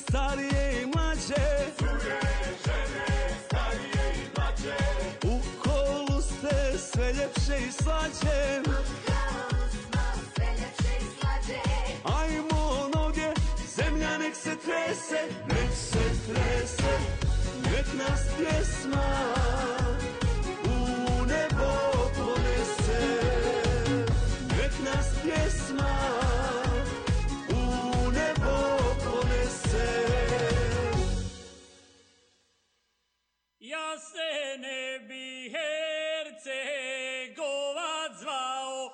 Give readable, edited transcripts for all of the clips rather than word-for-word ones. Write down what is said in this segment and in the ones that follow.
starije i mlađe, Cure, žene, starije i mlađe, u kolu ste sve ljepše i slađe. Ajmo noge, zemlja nek se trese, nek se trese, nek nas pjesma u nebo ponese, nek nas pjesma u nebo ponese. Ja se ne bi Hercegovac zvao,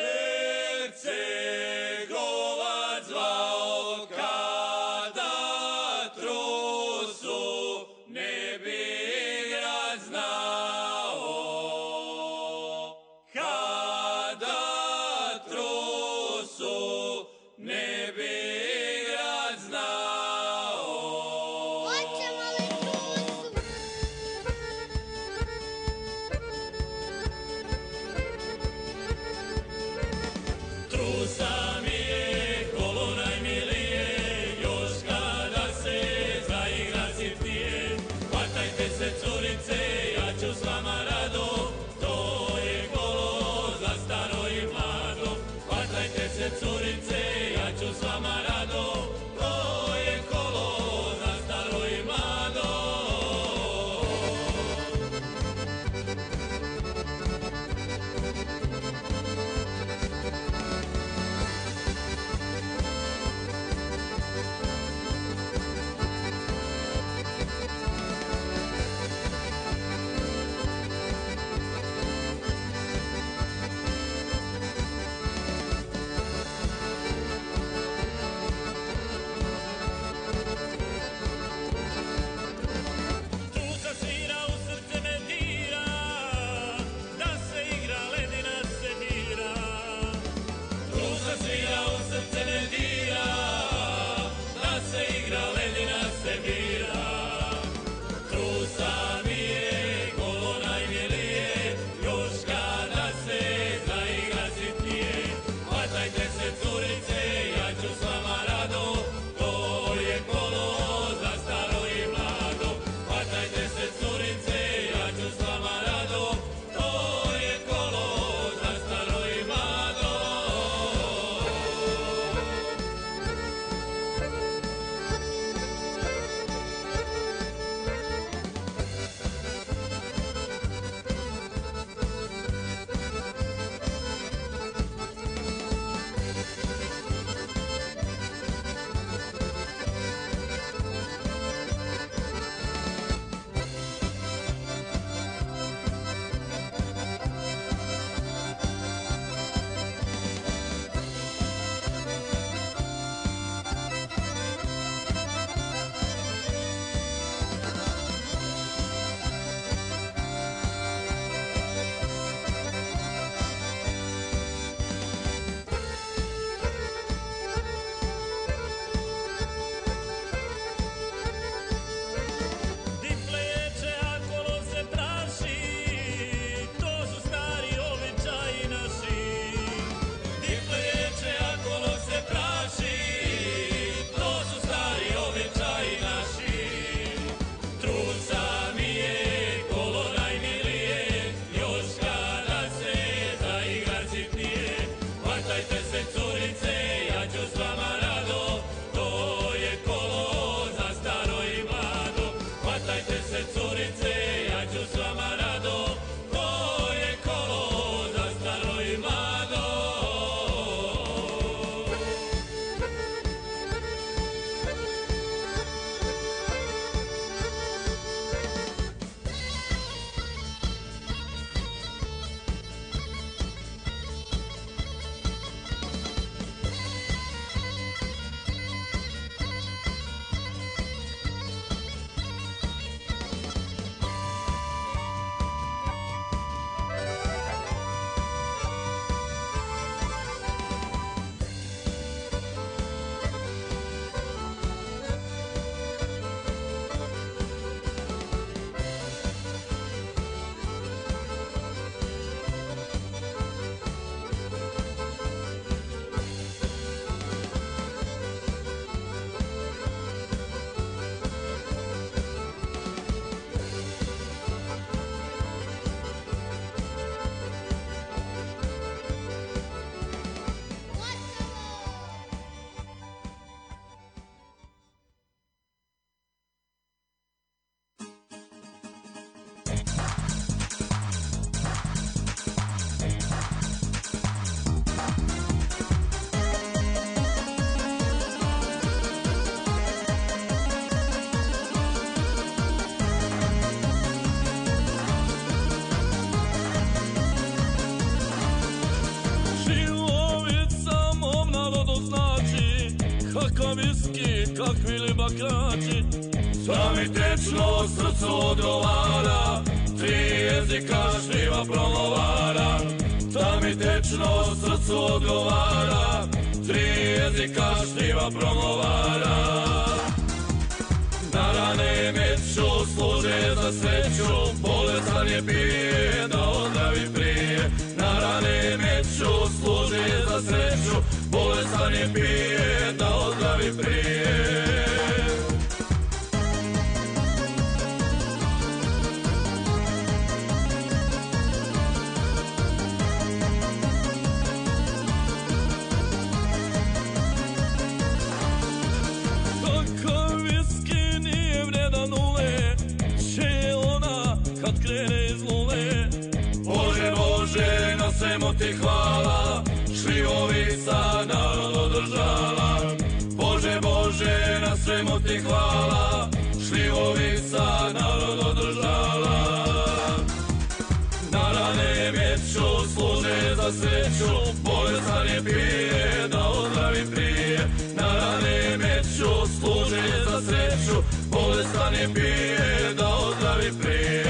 Hercegovac zvao, kada trosu ne bi igra znao. viski, kakvi li bakrači. Sami tečno srcu odgovara, 3 jezika šljiva promovara. Sami tečno srcu odgovara, 3 jezika šljiva promovara. Na rane meću služe za sreću, bolestan je pije da ozdravi prije. Na rane meću služe za sreću, bolestan je pije da ozdravi prije. Ti hvala, šljivovica narod održala. Bože, Bože, na svemu ti hvala, šljivovica narod održala. Na rane meću služe za sreću, bolestan je pije da ozdravi prije. Na rane meću služe za sreću, bolestan je pije da ozdravi prije.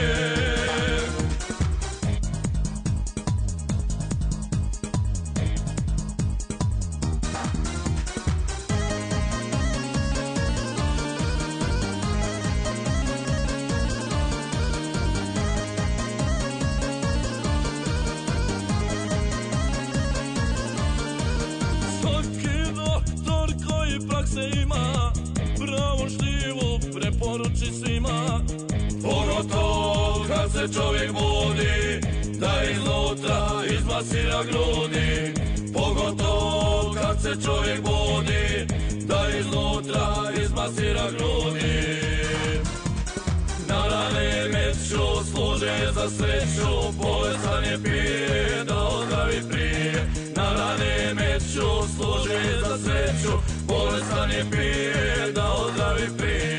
Čovjek budi da iznutra izmasira grudi. Pogotovo kad se čovjek budi da iznutra izmasira grudi. Na rane meću služe za sreću, bolestan je pije da ozdravi prije. Na rane meću služe za sreću, bolestan je pije da ozdravi prije.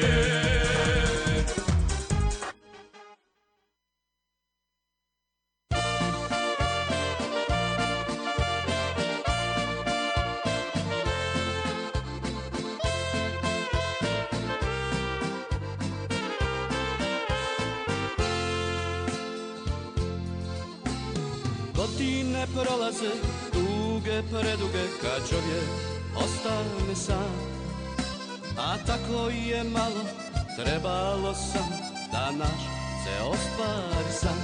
Godine prolaze, duge, preduge, kad čovjek ostane sam. A tako je malo, trebalo sam da naš se ostvari san.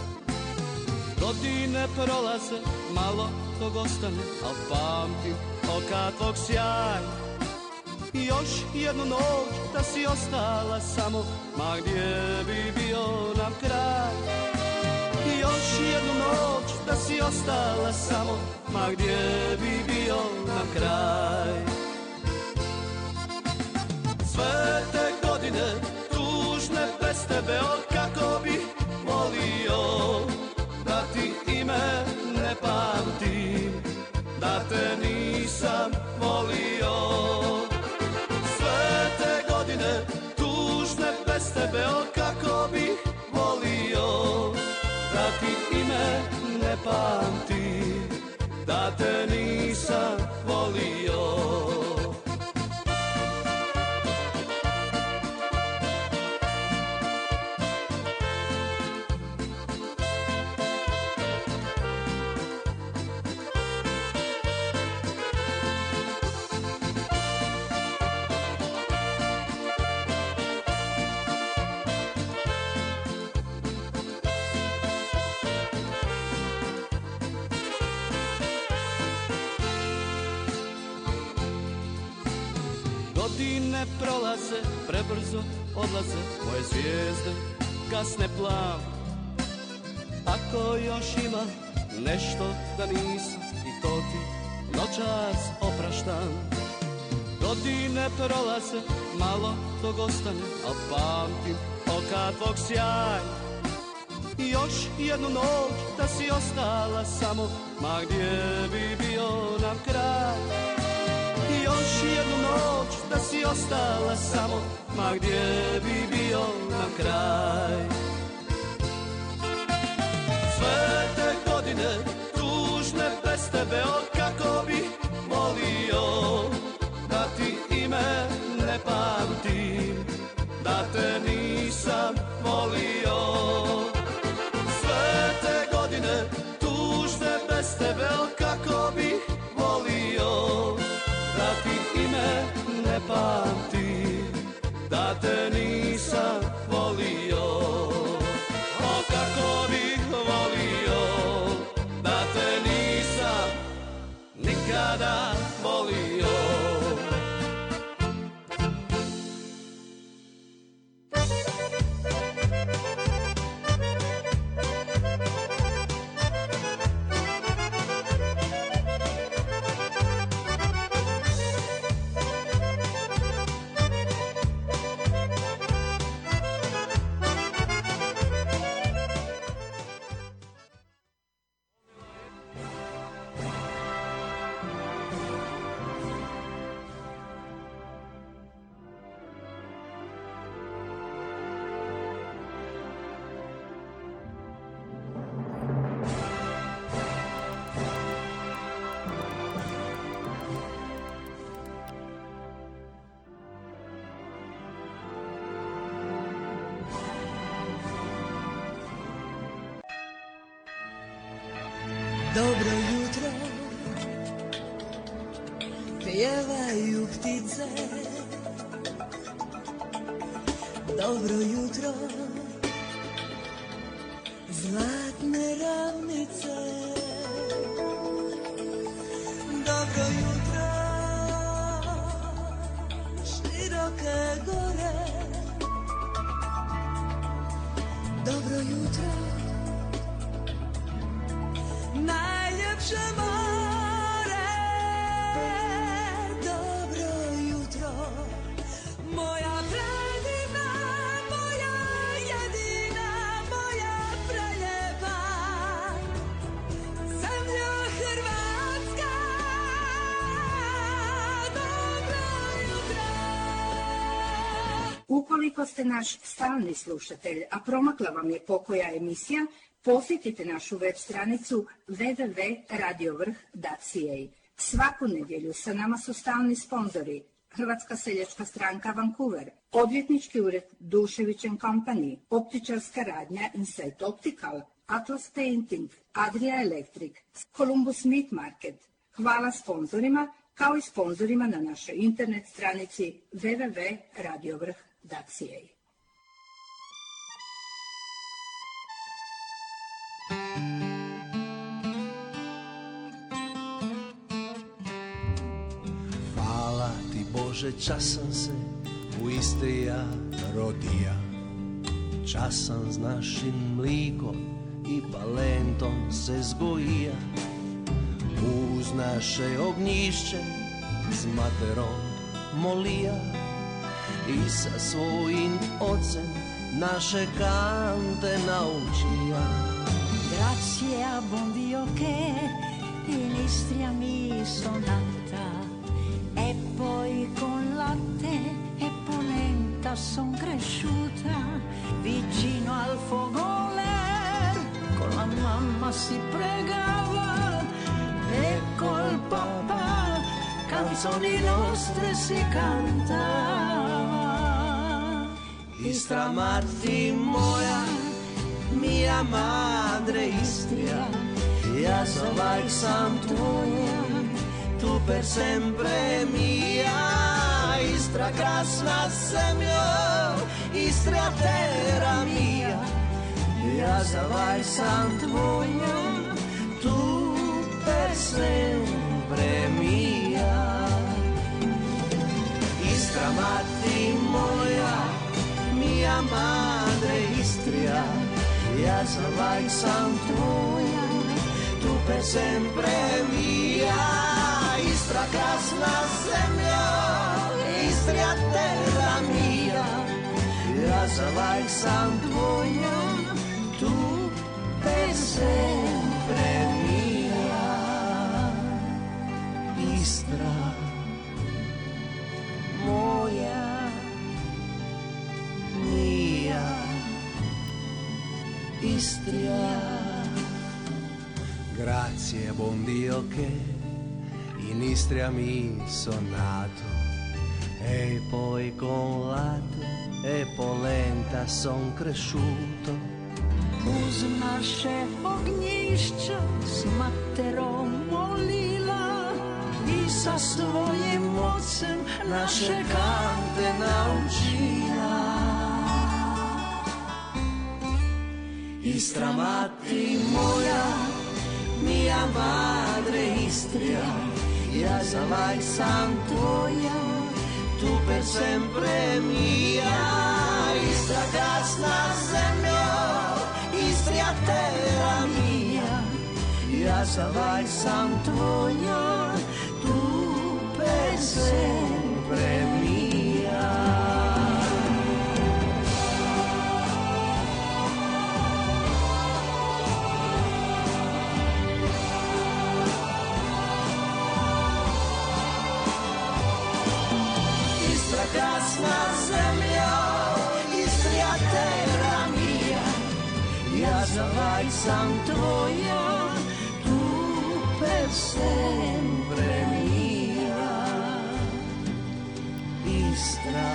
Godine prolaze, malo tog ostane, al pamtim oka tvog sjaj. Još jednu noć da si ostala samo, ma gdje bi bio nam kraj. Još jednu noć da si ostala samo, ma gdje bi bio nam kraj. Sve te godine tužne bez tebe, kako bi volio da ti ime ne pamtim, da te nisam volio. Sve te godine tužne bez tebe, kako bi volio da ti ime ne pamtim, da te nisam volio. Godine prolaze, prebrzo odlaze, moje zvijezde kasne plav. Ako još ima nešto da nisam, i to ti noćas opraštam. Godine prolaze, malo tog ostane, al pamtim oka tvog sjaj. Još jednu noć da si ostala samo, ma gdje bi bio nam kraj. Još jednu noć da si ostala samo, ma gdje bi bio nam kraj. Sve te godine tužne bez tebe, kako bi volio da ti ime da te nisam volio. O kako bih volio da te nisam nikada volio. Dobro jutro, pjevaju ptice. Dobro jutro, zlatne ravnice. Dobro jutro, široke gore. Dobro jutro, najljepše more. Dobro jutro, moja predivna, moja jedina, moja preljepa zemlja Hrvatska. Dobro jutro. Ukoliko ste naš stalni slušatelj, a promakla vam je pokoja emisija, posjetite našu web stranicu www.radiovrh.ca. Svaku nedjelju sa nama su stalni sponzori Hrvatska seljačka stranka Vancouver, odvjetnički ured Dušević & Company, optičarska radnja Insight Optical, Atlas Painting, Adria Electric, Columbus Meat Market. Hvala sponzorima, kao i sponzorima na našoj internet stranici www.radiovrh.ca. Bože, časan se u Istrija rodija, časan s našim mlikom i palentom se zgojija. Uz naše ognjišće s materom molija i sa svojim ocem naše kante naučija. Grazie a buon Dio che in Istria mi sonata, e poi con latte e polenta son cresciuta vicino al fogone. Con la mamma si pregava e col papà canzoni nostre si cantava. Istra mati moja, mia madre Istria, ja zovak sam tvoja, tu per sempre mia. Istra krasna zemljo, Istria terra mia, ja zovak sam tvoja, tu per sempre mia. Istra mati moja, mia madre Istria, ja zovak sam tvoja, tu per sempre mia. Istra krasna zemljo, Istria terra mia, ja zovak sam tvoja, tu per sempre mia. Istra moja, mia, Istria. Grazie buon Dio che in Istria mi son nato, e poi con latte e polenta son cresciuto. Uz naše ognjišća s materom molila i sa svojim ocem naše kante naučila. Istra mati moja, mia madre Istria, ja zavai sam tvoja, tu per sempre mia. Istra krasna zemljo, Istria terra mia, ja zavai sam tvoja, tu per sempre mia. Krasna zemljo, Istria terra mia, ja zavai sam tvoja, tu per sempre mia. Istra,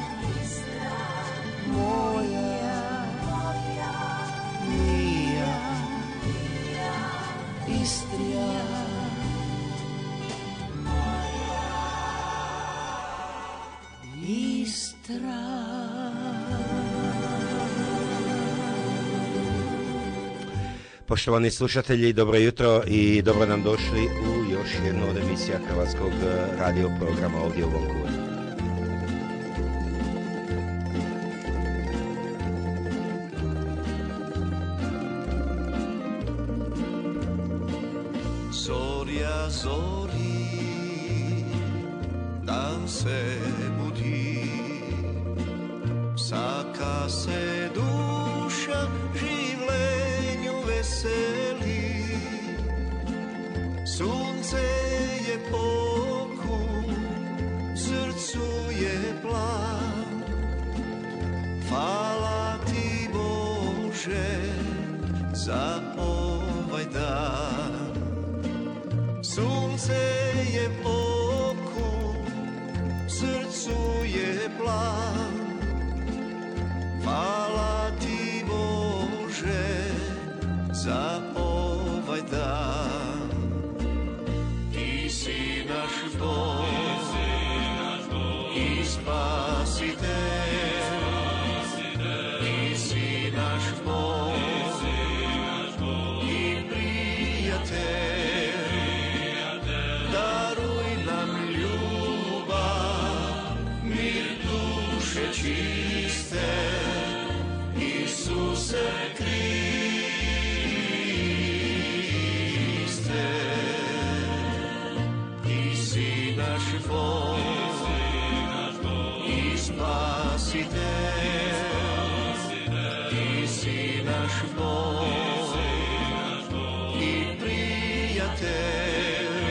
moja, mia, Istria. Poštovani slušatelji, dobro jutro i dobro nam došli u još jednu od emisija Hrvatskog radio programa ovdje u Vancouveru. Zorja zori, dan se budi, saka se duša življenju veseli. Sunce je pokut, srcu je plan. Hvala ti Bože za ovaj dan. Sunce je pokut, srcu je plan. Hvala ti Bože za ovaj dan. Ti si naš Bog i spasitelj. Ti si naš Bog i prijatelj. Daruj nam ljubav, mir duše čiste, Isuse Kriste. Ti si naš Bog i spasitelj. Ti si naš Bog i prijatelj.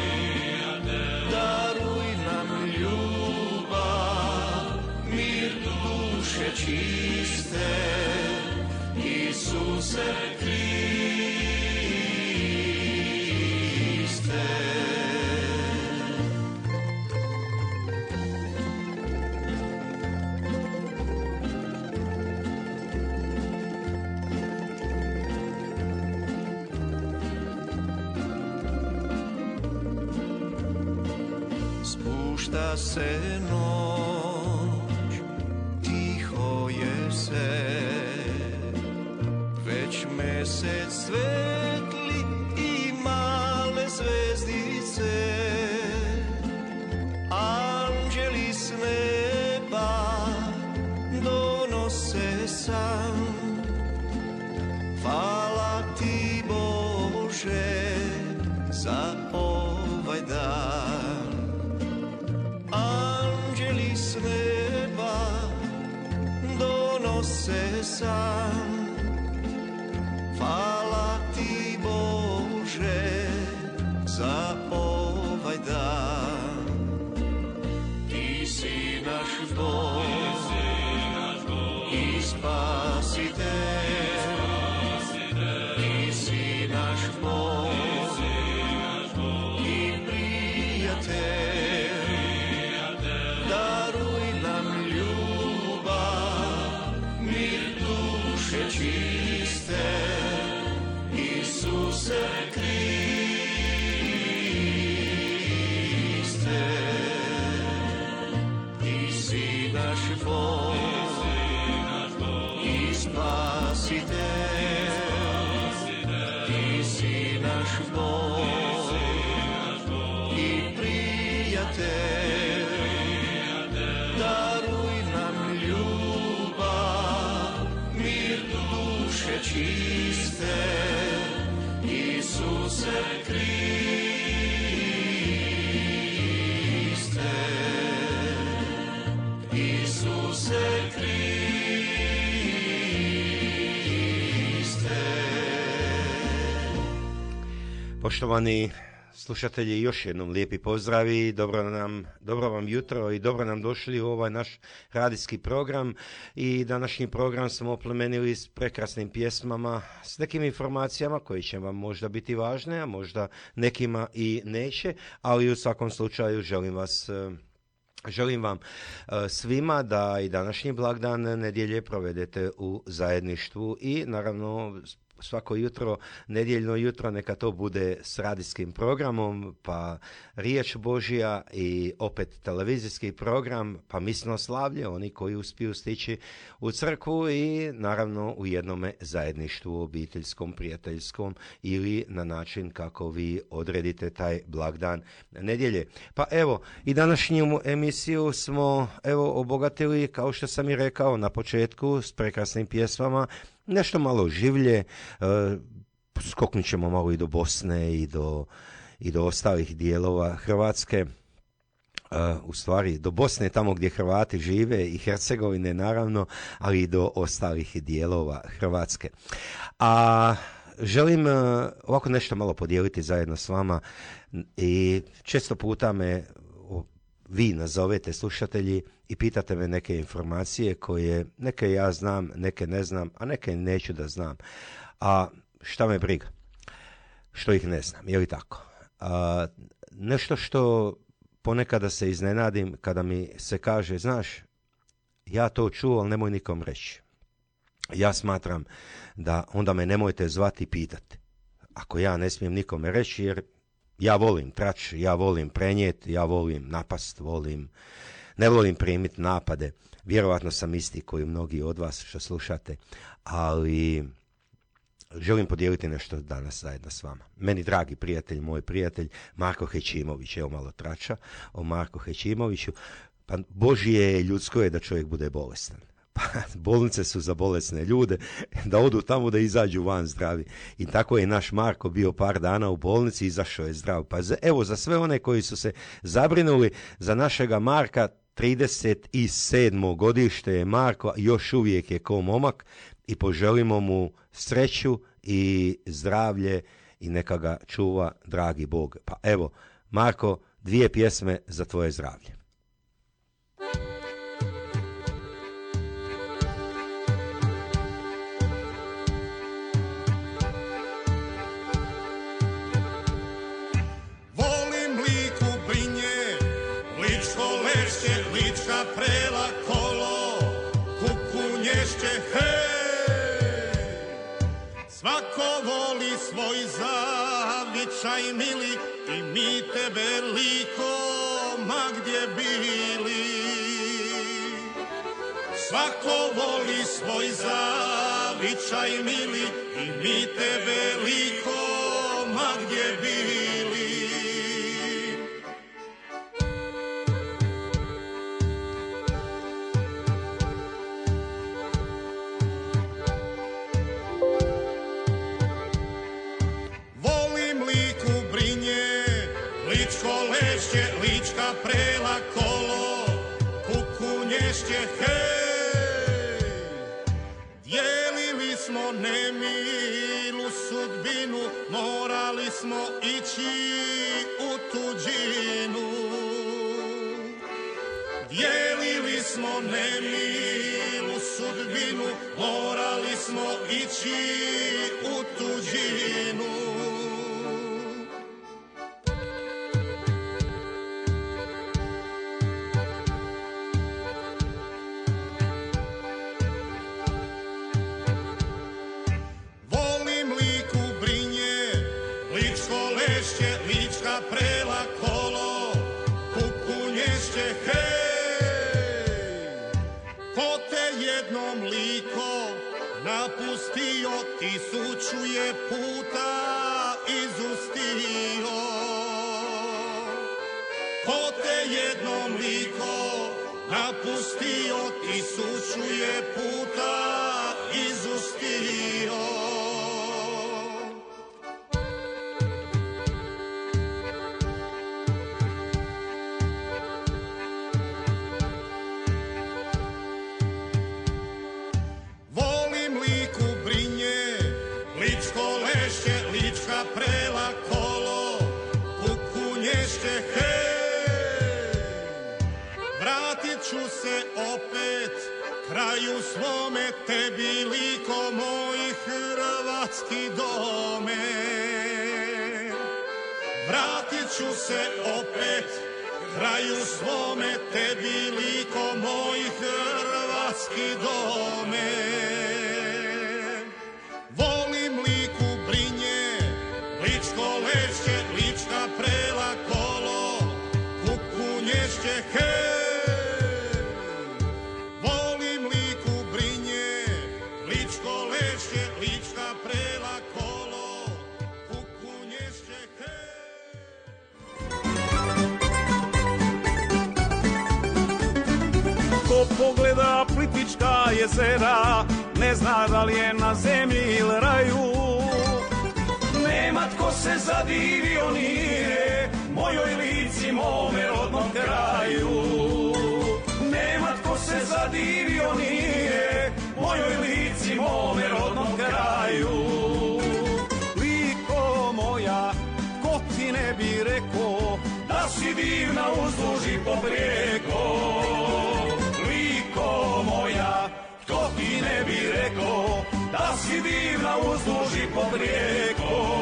Daruj nam ljubav, mir duše čiste, Isuse Kriste. Spušta se noć, tiho je se, već mesec svetli i male zvezdice. Anđeli s neba donose san. Hvala ti Bože za ovaj dan. Anđeli s neba donose san. Hvala ti Bože za ovaj dan. Ti si naš Bog i spasitelj. Ti si naš Bog i prijatelj. Daruj nam ljubav, mir duše čiste, Isuse Kriste. Ti si naš Bog i spasitelj. Poštovani slušatelji, još jednom lijepi pozdravi, dobro vam jutro i dobro nam došli u ovaj naš radijski program. I današnji program smo oplemenili s prekrasnim pjesmama, s nekim informacijama koje će vam možda biti važne, a možda nekima i neće, ali u svakom slučaju želim vam svima da i današnji blagdan nedjelje provedete u zajedništvu i naravno svako jutro, nedjeljno jutro, neka to bude s radijskim programom, pa riječ Božja i opet televizijski program, pa misno slavlje, oni koji uspiju stići u crkvu i naravno u jednome zajedništvu obiteljskom, prijateljskom ili na način kako vi odredite taj blagdan nedjelje. Pa evo, i današnju emisiju smo obogatili, kao što sam i rekao na početku, s prekrasnim pjesmama, nešto malo življe, skoknut ćemo malo i do Bosne i do ostalih dijelova Hrvatske, u stvari do Bosne, tamo gdje Hrvati žive, i Hercegovine naravno, ali i do ostalih dijelova Hrvatske. A želim ovako nešto malo podijeliti zajedno s vama i često puta me vi nazovete slušatelji i pitate me neke informacije koje neke ja znam, neke ne znam, a neke neću da znam. A šta me briga? Što ih ne znam, je li tako? Nešto što ponekada se iznenadim kada mi se kaže, znaš, ja to čuo, ali nemoj nikom reći. Ja smatram da onda me nemojte zvati i pitati. Ako ja ne smijem nikome reći, jer ja volim trač, ja volim prenijeti, ja volim napast, ne volim primiti napade. Vjerovatno sam isti koji mnogi od vas što slušate, ali želim podijeliti nešto danas zajedno s vama. Meni dragi prijatelj, moj prijatelj Marko Hećimović, evo malo trača o Marku Hećimoviću. Pa Božje je, ljudsko je da čovjek bude bolestan. Pa bolnice su za bolesne ljude, da odu tamo da izađu van zdravi. I tako je naš Marko bio par dana u bolnici, izašao je zdrav. Pa evo, za sve one koji su se zabrinuli za našega Marka, 37. godište je Marko, još uvijek je ko momak i poželimo mu sreću i zdravlje i neka ga čuva dragi Bog. Pa evo, Marko, 2 pjesme za tvoje zdravlje. Prela kolo, kukunješće, hej! Svako voli svoj zavičaj mili i mi tebe liko, ma gdje bili. Svako voli svoj zavičaj mili i mi tebe liko, ma gdje bili. Lička prela kolo, kukunješće, hej! Dijelili smo nemilu sudbinu, morali smo ići u tuđinu. Dijelili smo nemilu sudbinu, morali smo ići u tuđinu. Prela kolo, kukunješće, hej! Ko te jednom liko napustio, 1000 je puta izustio. Ko te jednom liko napustio, 1000 je puta izustio. Prela kolo, kraju svome tebi liko moj hrvatski dome. Vratit ću se opet kraju svome tebi liko moj hrvatski dome. Volim Liku Brinje, Ličko Lešće, Lička Prela Kolo, Kukunješće hej. Volim Liku Brinje, Ličko Lešće, Lička Prela Kolo, Kukunješće hej. Ko pogleda Plitvička jezera, ne zna da li je na zemlji ili raju. Nema tko se zadivio nije mojoj Lici, mome rodnom kraju. Nema tko se zadivio nije mojoj Lici, mome rodnom kraju. Liko moja, ko ti ne bi rekao da si divna uzduž i poprijeko. Liko moja, ko ti ne bi rekao da si divna uzduž i poprijeko.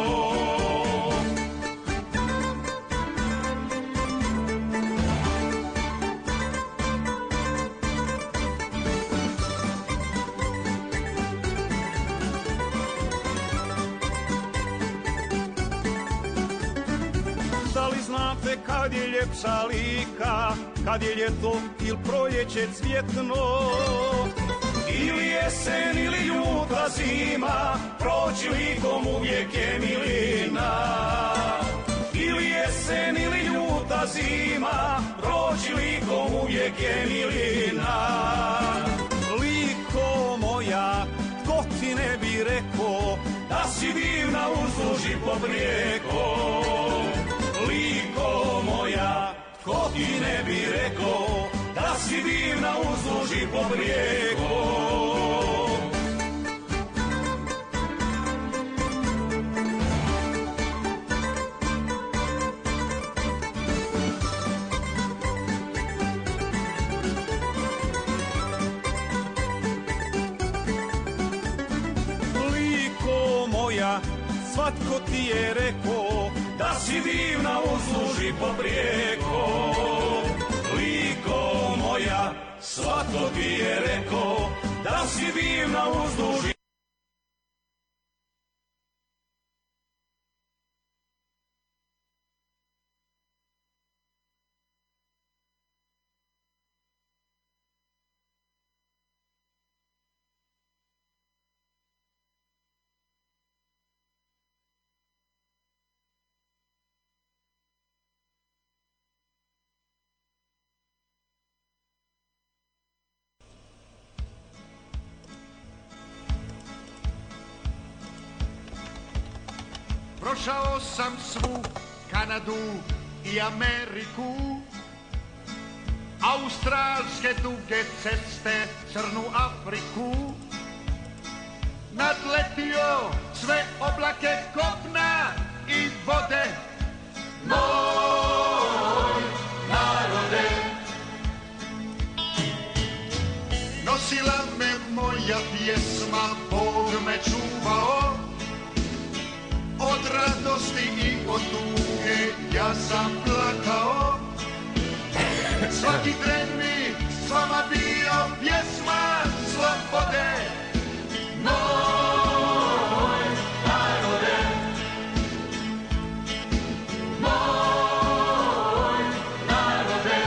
Da li znate kad je ljepša Lika, kad je ljeto ili proljeće cvjetno, ili jesen ili ljuta zima, proći Likom uvijek je milina. Ili jesen ili ljuta zima, proći Likom uvijek je milina. Liko moja, tko ti ne bi rekao da si divna uzduž i poprijeko. Liko moja, ko ti ne bi rekao da si divna uzduž i poprijeko. Liko moja, svatko ti je rekao da si divna uzduž i poprijeko. Liko moja, svatko ti je rekao da si divna uzduž i Prošao sam svu Kanadu i Ameriku, australske duge ceste, crnu Afriku. Nadletio sve oblake kopna i vode. Moj narode, nosila me moja pjesma, Bog me čuvao. Od radosti i od tuge ja sam plakao. Svaki tren mi s vama bio pjesma slobode. Moj narode, moj narode,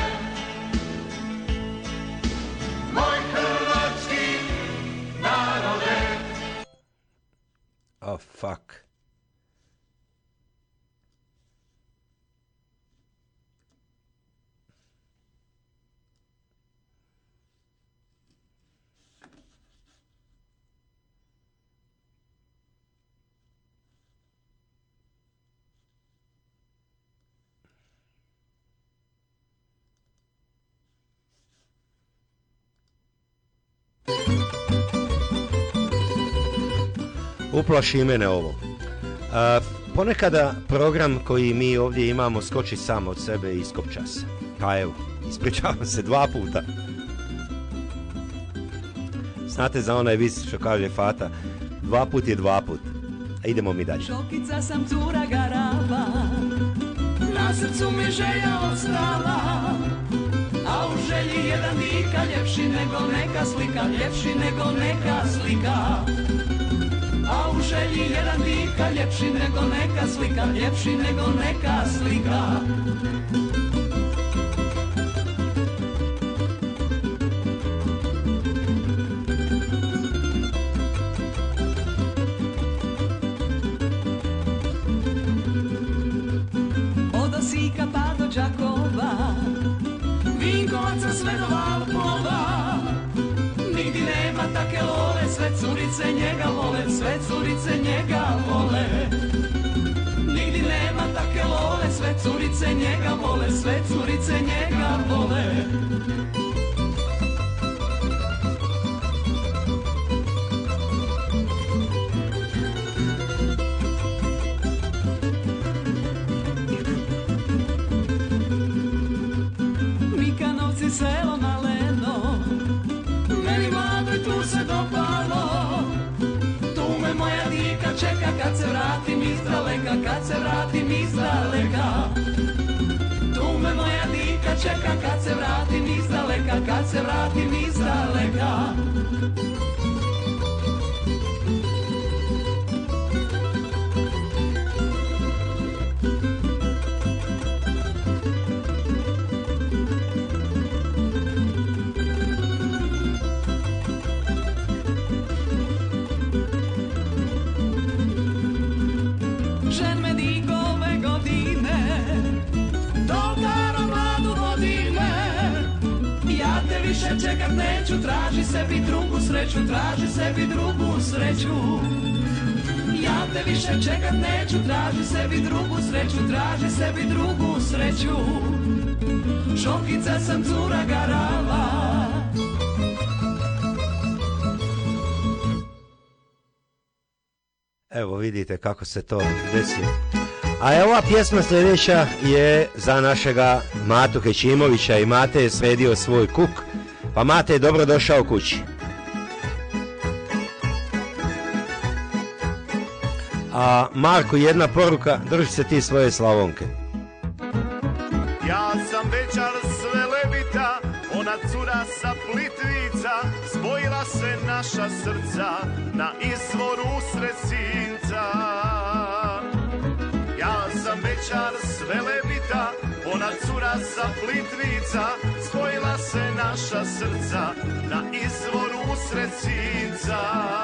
moj hrvatski narode. Oh, fuck. Uplaši mene ovo. Ponekada program koji mi ovdje imamo skoči sam od sebe i iskopča se. Pa evo, ispričavam se 2 puta. Znate za onaj vis što kaže Fata, 2 put je 2 put. A idemo mi dalje. Šokica sam cura garava, na srcu mi želja ostala, a u želji jedan dika, ljepši nego neka slika, ljepši nego neka slika. A u želji jedan dika, ljepši nego neka slika, ljepši nego neka slika. Od Osijeka pa do Đakova, Vinkovaca sve do Valpova, nigdje nema take lole, sve curice njega vole, sve curice njega vole. Nigdje nema take lole, sve curice njega vole, sve curice njega vole. Mikanovci selo maleno, meni mladoj tu se dopalo. Tu me moja dika čeka kad se vratim iz daleka, kad se vratim iz daleka. Tu me moja dika čeka kad se vratim iz daleka, kad se vratim iz daleka. Žen me diko ove godine, Dolgara mladu godine. Ja te više čekat neću, traži sebi drugu sreću, traži sebi drugu sreću. Ja te više čekat neću, traži sebi drugu sreću, traži sebi drugu sreću. Šokica sam cura garava. Evo vidite kako se to desi. A ova pjesma sljedeća je za našega Matu Hećimovića i Mate je sredio svoj kuk, pa Mate je dobro došao kući. A Marku jedna poruka, drži se ti svoje Slavonke. Ja sam večar sve lebita, ona cura sa Plitvica, spojila se naša srca na izvoru usred Sinca. Ja sam večar sve lebita, ona cura sa Plitvica, spojila se naša srca na izvoru usred Sinca.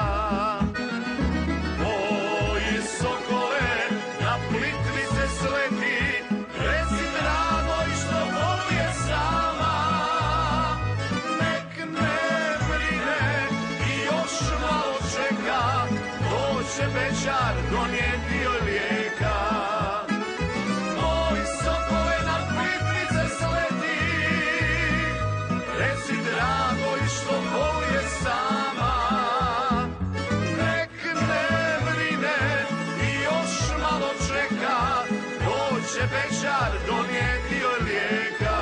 Moji sokole na Plitvice sleti, reci drago i što voluje sama. Nek ne brine i još malo čeka, doće večer donijeti joj lijeka. Moji sokole na Plitvice sleti, reci drago i što voluje sama. Nek ne brine i još malo čeka, doće večer donijeti joj lijeka.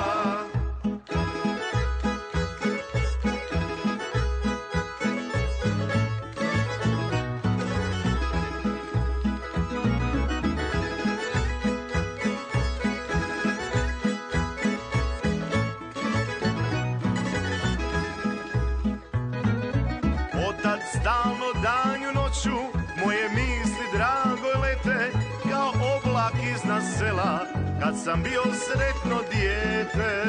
Otad stalno danju noću, moje misli drago lete, kao oblak iznad sela, kad sam bio sretno dijete.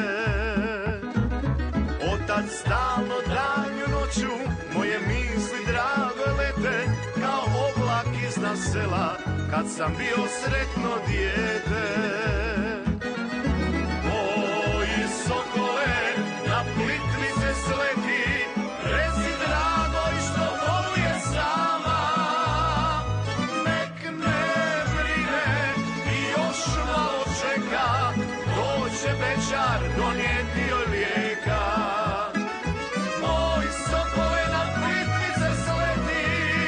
Otad stalno danju noću, moje misli drago lete, kao oblak iznad sela, kad sam bio sretno dijete. Moji sokole na Plitvice sleti, reci drago i što voluje sama. Nek ne brine i još malo čeka, doće večer donijeti joj lijeka. Moji sokole na Plitvice sleti,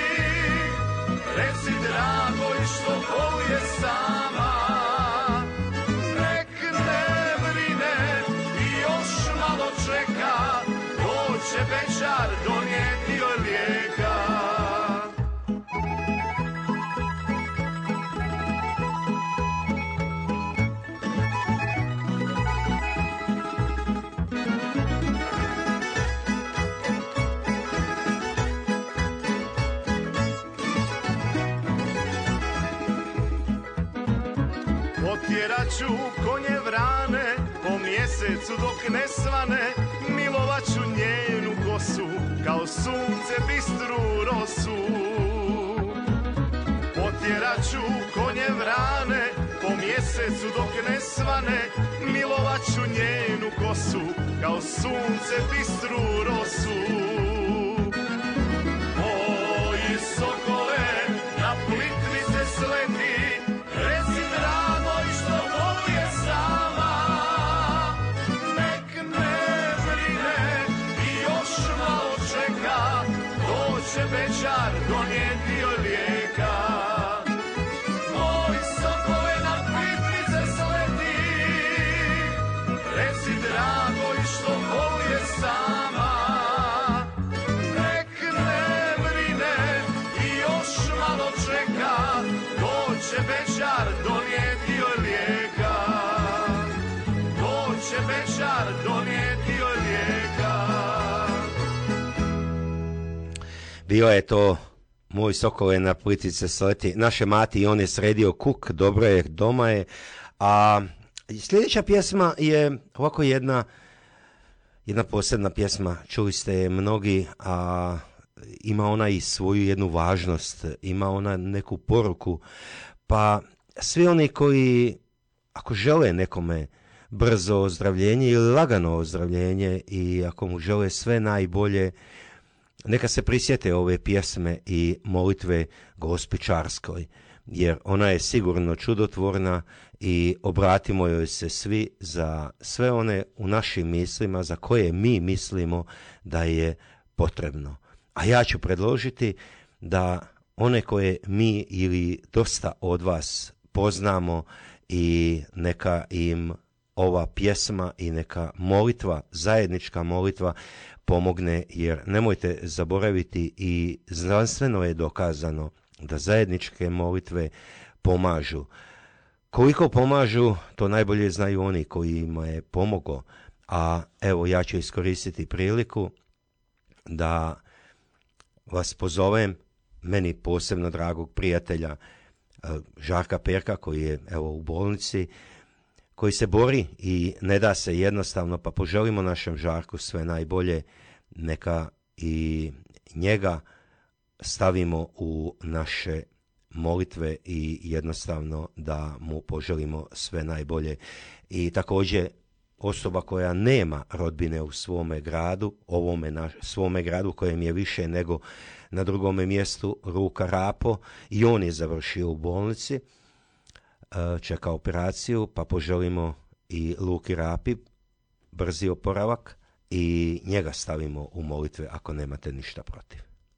reci drago i što voluje sama. Nek ne brine i još malo čeka, doće večer donijeti Potjeraću konje vrane, po mjesecu dok ne svane, milovaću njenu kosu, kao sunce bistru rosu. Potjeraću konje vrane, po mjesecu dok ne svane, milovaću njenu kosu, kao sunce bistru rosu. Moji sokole na Plitvice sleti, reci dragoj što voluje sama. Nek ne brine i još malo čeka, doće bećar donijeti joj lijeka. Moji sokole na Plitvice sleti, reci dragoj što voluje sama. Nek ne brine i još malo čeka, doće bećar donijeti joj lijeka. Doće bećar donijeti joj lijeka. Bio je to Moj sokole na Plitvice sleti. Naše mati i on je sredio kuk, dobro je, doma je. A sljedeća pjesma je ovako jedna posebna pjesma. Čuli ste je mnogi, a ima ona i svoju jednu važnost, ima ona neku poruku. Pa svi oni koji, ako žele nekome brzo ozdravljenje ili lagano ozdravljenje i ako mu žele sve najbolje, neka se prisjete ove pjesme i molitve Gospičarskoj, jer ona je sigurno čudotvorna i obratimo joj se svi za sve one u našim mislima za koje mi mislimo da je potrebno. A ja ću predložiti da one koje mi ili dosta od vas poznamo i neka im ova pjesma i neka molitva, zajednička molitva pomogne, jer nemojte zaboraviti i znanstveno je dokazano da zajedničke molitve pomažu. Koliko pomažu, to najbolje znaju oni kojima je pomoglo, a evo ja ću iskoristiti priliku da vas pozovem, meni posebno dragog prijatelja Žarka Perka, koji je evo u bolnici, koji se bori i ne da se jednostavno, pa poželimo našem Žarku sve najbolje, neka i njega stavimo u naše molitve i jednostavno da mu poželimo sve najbolje. I također osoba koja nema rodbine u svome gradu, svome gradu kojem je više nego na drugome mjestu, Ruka Rapo, i on je završio u bolnici, čeka operaciju, pa poželimo i Luki Rapi brzi oporavak i njega stavimo u molitve ako nemate ništa protiv.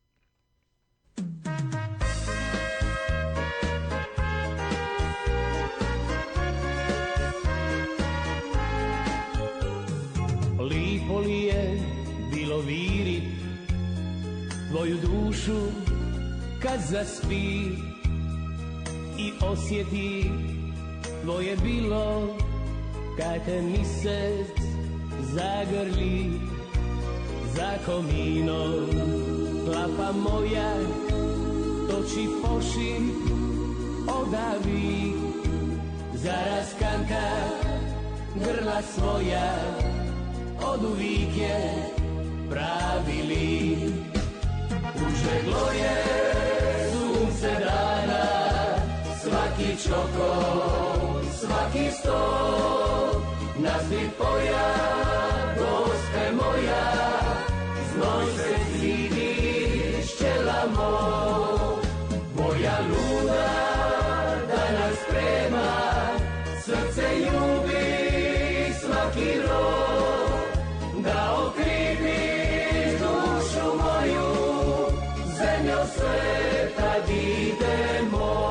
Lipo li je bilo virit tvoju dušu kad zaspi i osjeti tvoje bilo kad te misec zagrli za kominom. Klapa moja toči poši odavi, zaraz kanka grla svoja od uvijek je pravili. Užeglo je sunce dana, svaki čoko, svaki sto, nasvit poja, gospe moja, znoj se zvidi šćelamo, moja luna danas sprema, srce ljubi svaki rod, da okripiš dušu moju, zemljo sveta idemo.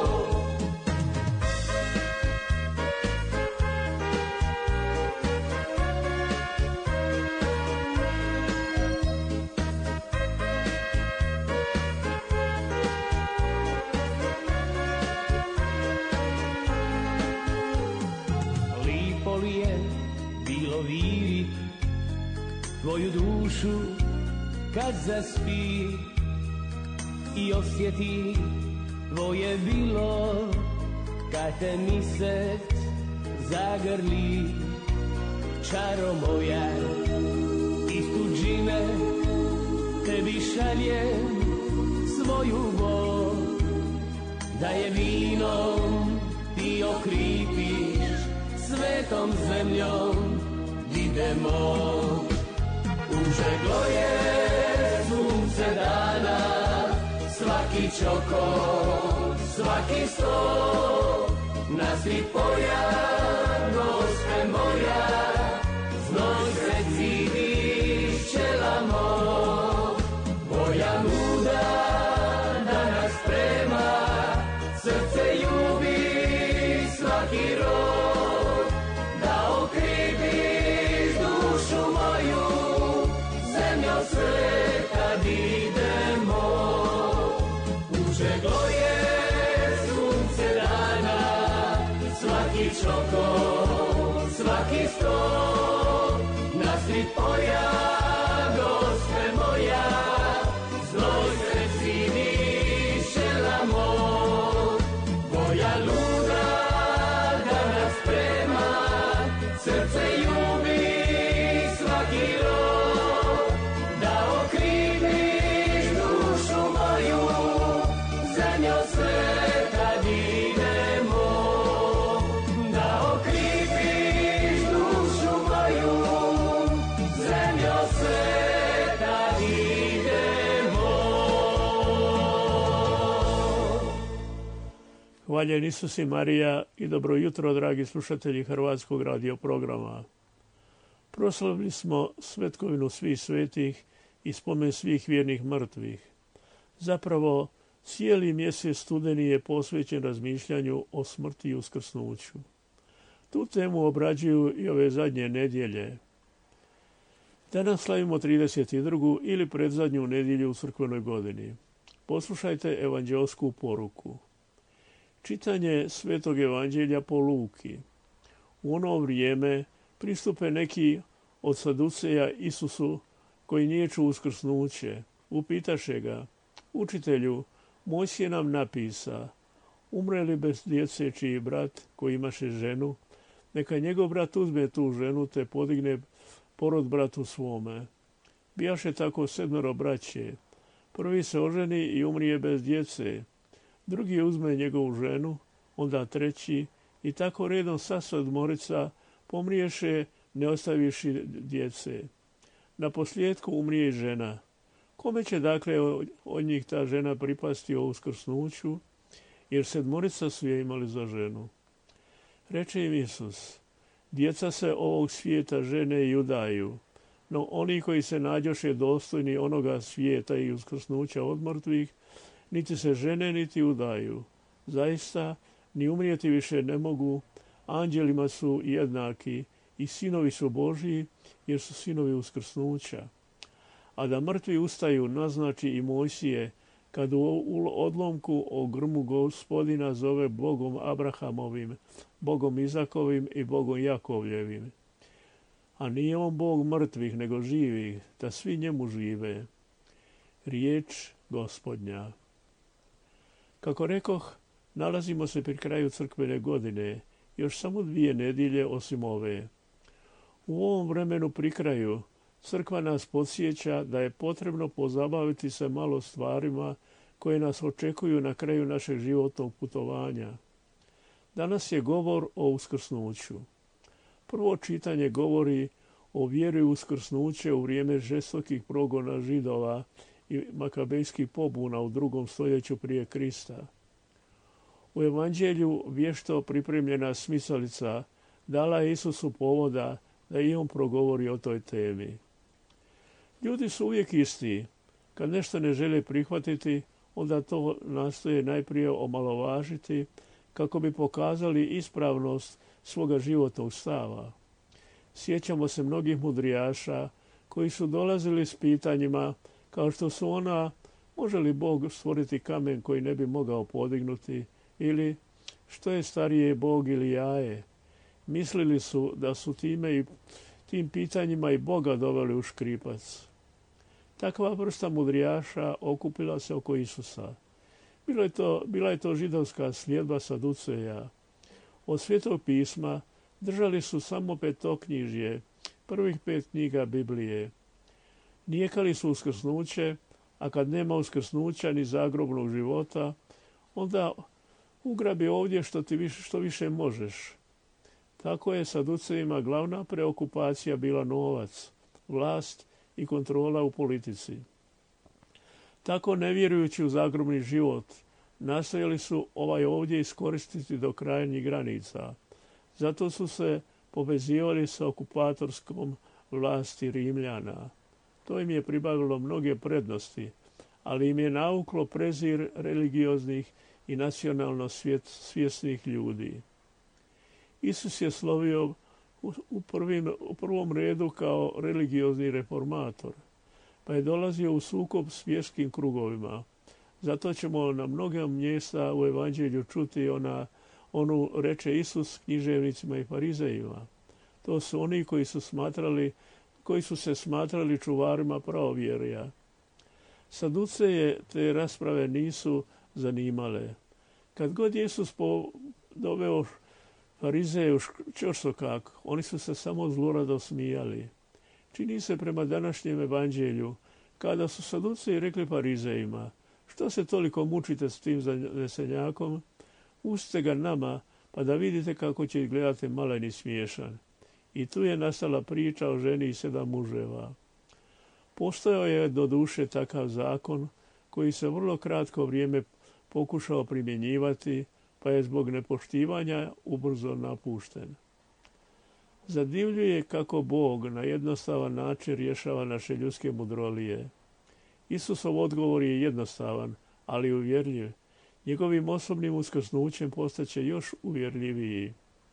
Lipo li je bilo vidit tvoju dušu kad zaspi i osjeti tvoje bilo kad te misec zagrli, čaro moja, iz tuđine tebi šaljem svoju bol, da je vinom ti okripiš, svetom zemljom idemo. Užeglo je sunce dana, svaki čoko, svaki sto, nasvi poja, gospe moja, znoj se civiš čelamo, moja nuda da nas sprema, srce ljubi svaki rod, da okriviš dušu moju, zemljo sve kad idemo. Užeglo je sunce dana, svaki čoko, svaki sto, nasvi poja, gospe moja, znoj se civiš čelamo, moja luda da nas sprema, srce ljubi svaki rod, da okriviš dušu moju, zemljo sve kad idemo, da okriviš dušu moju, zemljo sve kad idemo. Hvaljen Isus i Marija i dobro jutro, dragi slušatelji Hrvatskog radio programa. Proslavili smo svetkovinu svih svetih i spomen svih vjernih mrtvih. Zapravo, cijeli mjesec studeni je posvećen razmišljanju o smrti i uskrsnuću. Tu temu obrađuju i ove zadnje nedjelje. Danas slavimo 32. ili predzadnju nedjelju u crkvenoj godini. Poslušajte evanđelsku poruku. Čitanje Svetog evanđelja po Luki. U ono vrijeme pristupe neki od saduceja Isusu koji niječu uskrsnuće. Upitaše ga: Učitelju, Mojsije nam napisa, umre li bez djece čiji brat koji imaše ženu, neka njegov brat uzme tu ženu te podigne porod bratu svome. Bijaše tako 7 braće. Prvi se oženi i umrije bez djece. Drugi uzme njegovu ženu, onda treći, i tako redom sva 7 pomriješe ne ostaviši djece. Na posljedku umrije i žena. Kome će dakle od njih ta žena pripasti o uskrsnuću, jer 7 su je imali za ženu? Reče im Isus: Djeca se ovog svijeta žene i udaju, no oni koji se nađoše dostojni onoga svijeta i uskrsnuća od mrtvih, niti se žene niti udaju. Zaista, ni umrijeti više ne mogu, anđelima su jednaki i sinovi su Božji, jer su sinovi uskrsnuća. A da mrtvi ustaju naznači i Mojsije, kad u odlomku o grmu Gospodina zove Bogom Abrahamovim, Bogom Izakovim i Bogom Jakovljevim. A nije on Bog mrtvih, nego živih, da svi njemu žive. Riječ Gospodnja. Kako rekoh, nalazimo se pri kraju crkvene godine, još samo 2 nedjelje osim ove. U ovom vremenu pri kraju crkva nas podsjeća da je potrebno pozabaviti se malo stvarima koje nas očekuju na kraju našeg životnog putovanja. Danas je govor o uskrsnuću. Prvo čitanje govori o vjeri u uskrsnuće u vrijeme žestokih progona Židova i makabejskih pobuna u 2. stoljeću prije Krista. U evanđelju vješto pripremljena smisalica dala je Isusu povoda da i on progovori o toj temi. Ljudi su uvijek isti. Kad nešto ne žele prihvatiti, onda to nastoje najprije omalovažiti kako bi pokazali ispravnost svoga životnog stava. Sjećamo se mnogih mudrijaša koji su dolazili s pitanjima kao što su ona: može li Bog stvoriti kamen koji ne bi mogao podignuti, ili što je starije, Bog ili jaje? Mislili su da su tim pitanjima i Boga doveli u škripac. Takva vrsta mudrijaša okupila se oko Isusa. Bila je to židovska sljedba saduceja. Od Svetog pisma držali su samo petoknjižje, prvih 5 knjiga Biblije. Nijekali su uskrsnuće, a kad nema uskrsnuća ni zagrobnog života, onda ugrabi ovdje što više možeš. Tako je Saducejima glavna preokupacija bila novac, vlast i kontrola u politici. Tako, ne vjerujući u zagrobni život, nastojali su ovaj ovdje iskoristiti do krajnjih granica. Zato su se povezivali sa okupatorskom vlasti Rimljana. To im je pribavilo mnoge prednosti, ali im je nauklo prezir religioznih i nacionalno svjesnih ljudi. Isus je slovio u prvom redu kao religiozni reformator, pa je dolazio u sukob s vjerskim krugovima. Zato ćemo na mnoga mjesta u Evanđelju čuti onu reče Isus književnicima i farizejima. To su oni koji su se smatrali čuvarima pravovjerja. Saduceje te rasprave nisu zanimale. Kad god je Isus doveo farizeje u ćorsokak, oni su se samo zlurado smijali. Čini se prema današnjem evanđelju, kada su Saduceji rekli farizejima: što se toliko mučite s tim zanesenjakom? Pustite ga nama, pa da vidite kako će izgledati malen i smiješan. I tu je nastala priča o ženi i 7 muževa. Postojao je doduše takav zakon koji se vrlo kratko vrijeme pokušao primjenjivati, pa je zbog nepoštivanja ubrzo napušten. Zadivljuje kako Bog na jednostavan način rješava naše ljudske mudrolije. Isusov odgovor je jednostavan, ali uvjerljiv. Njegovim osobnim uskrsnućem postaće još uvjerljiviji.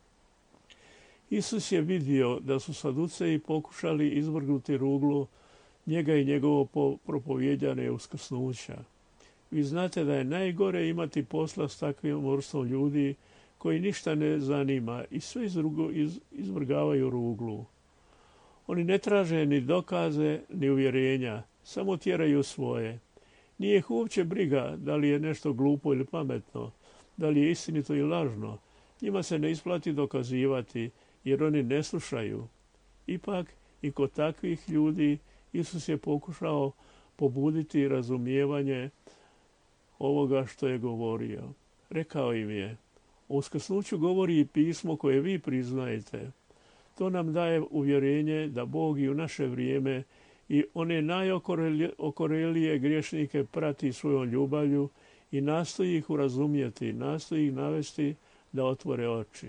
Isus je vidio da su Saduceji pokušali izvrgnuti ruglu njega i njegovo propovijedanje uskrsnuća. Vi znate da je najgore imati posla s takvim vrstom ljudi koji ništa ne zanima i sve izvrgavaju ruglu. Oni ne traže ni dokaze, ni uvjerenja, samo tjeraju svoje. Nije ih uopće briga da li je nešto glupo ili pametno, da li je istinito ili lažno. Njima se ne isplati dokazivati, jer oni ne slušaju. Ipak i kod takvih ljudi Isus je pokušao pobuditi razumijevanje ovoga što je govorio. Rekao im je: o uskrsnuću govori i pismo koje vi priznajete. To nam daje uvjerenje da Bog i u naše vrijeme i one najokorelije griješnike prati svojom ljubavlju i nastoji ih urazumjeti, nastoji ih navesti da otvore oči.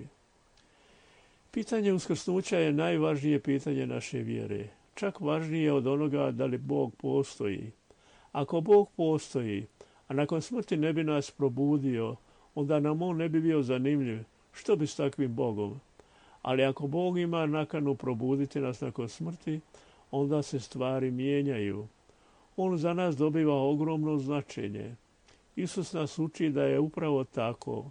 Pitanje uskrsnuća je najvažnije pitanje naše vjere. Čak važnije od onoga da li Bog postoji. Ako Bog postoji, a nakon smrti ne bi nas probudio, onda nam on ne bi bio zanimljiv. Što bi s takvim Bogom? Ali ako Bog ima nakanu probuditi nas nakon smrti, onda se stvari mijenjaju. On za nas dobiva ogromno značenje. Isus nas uči da je upravo tako.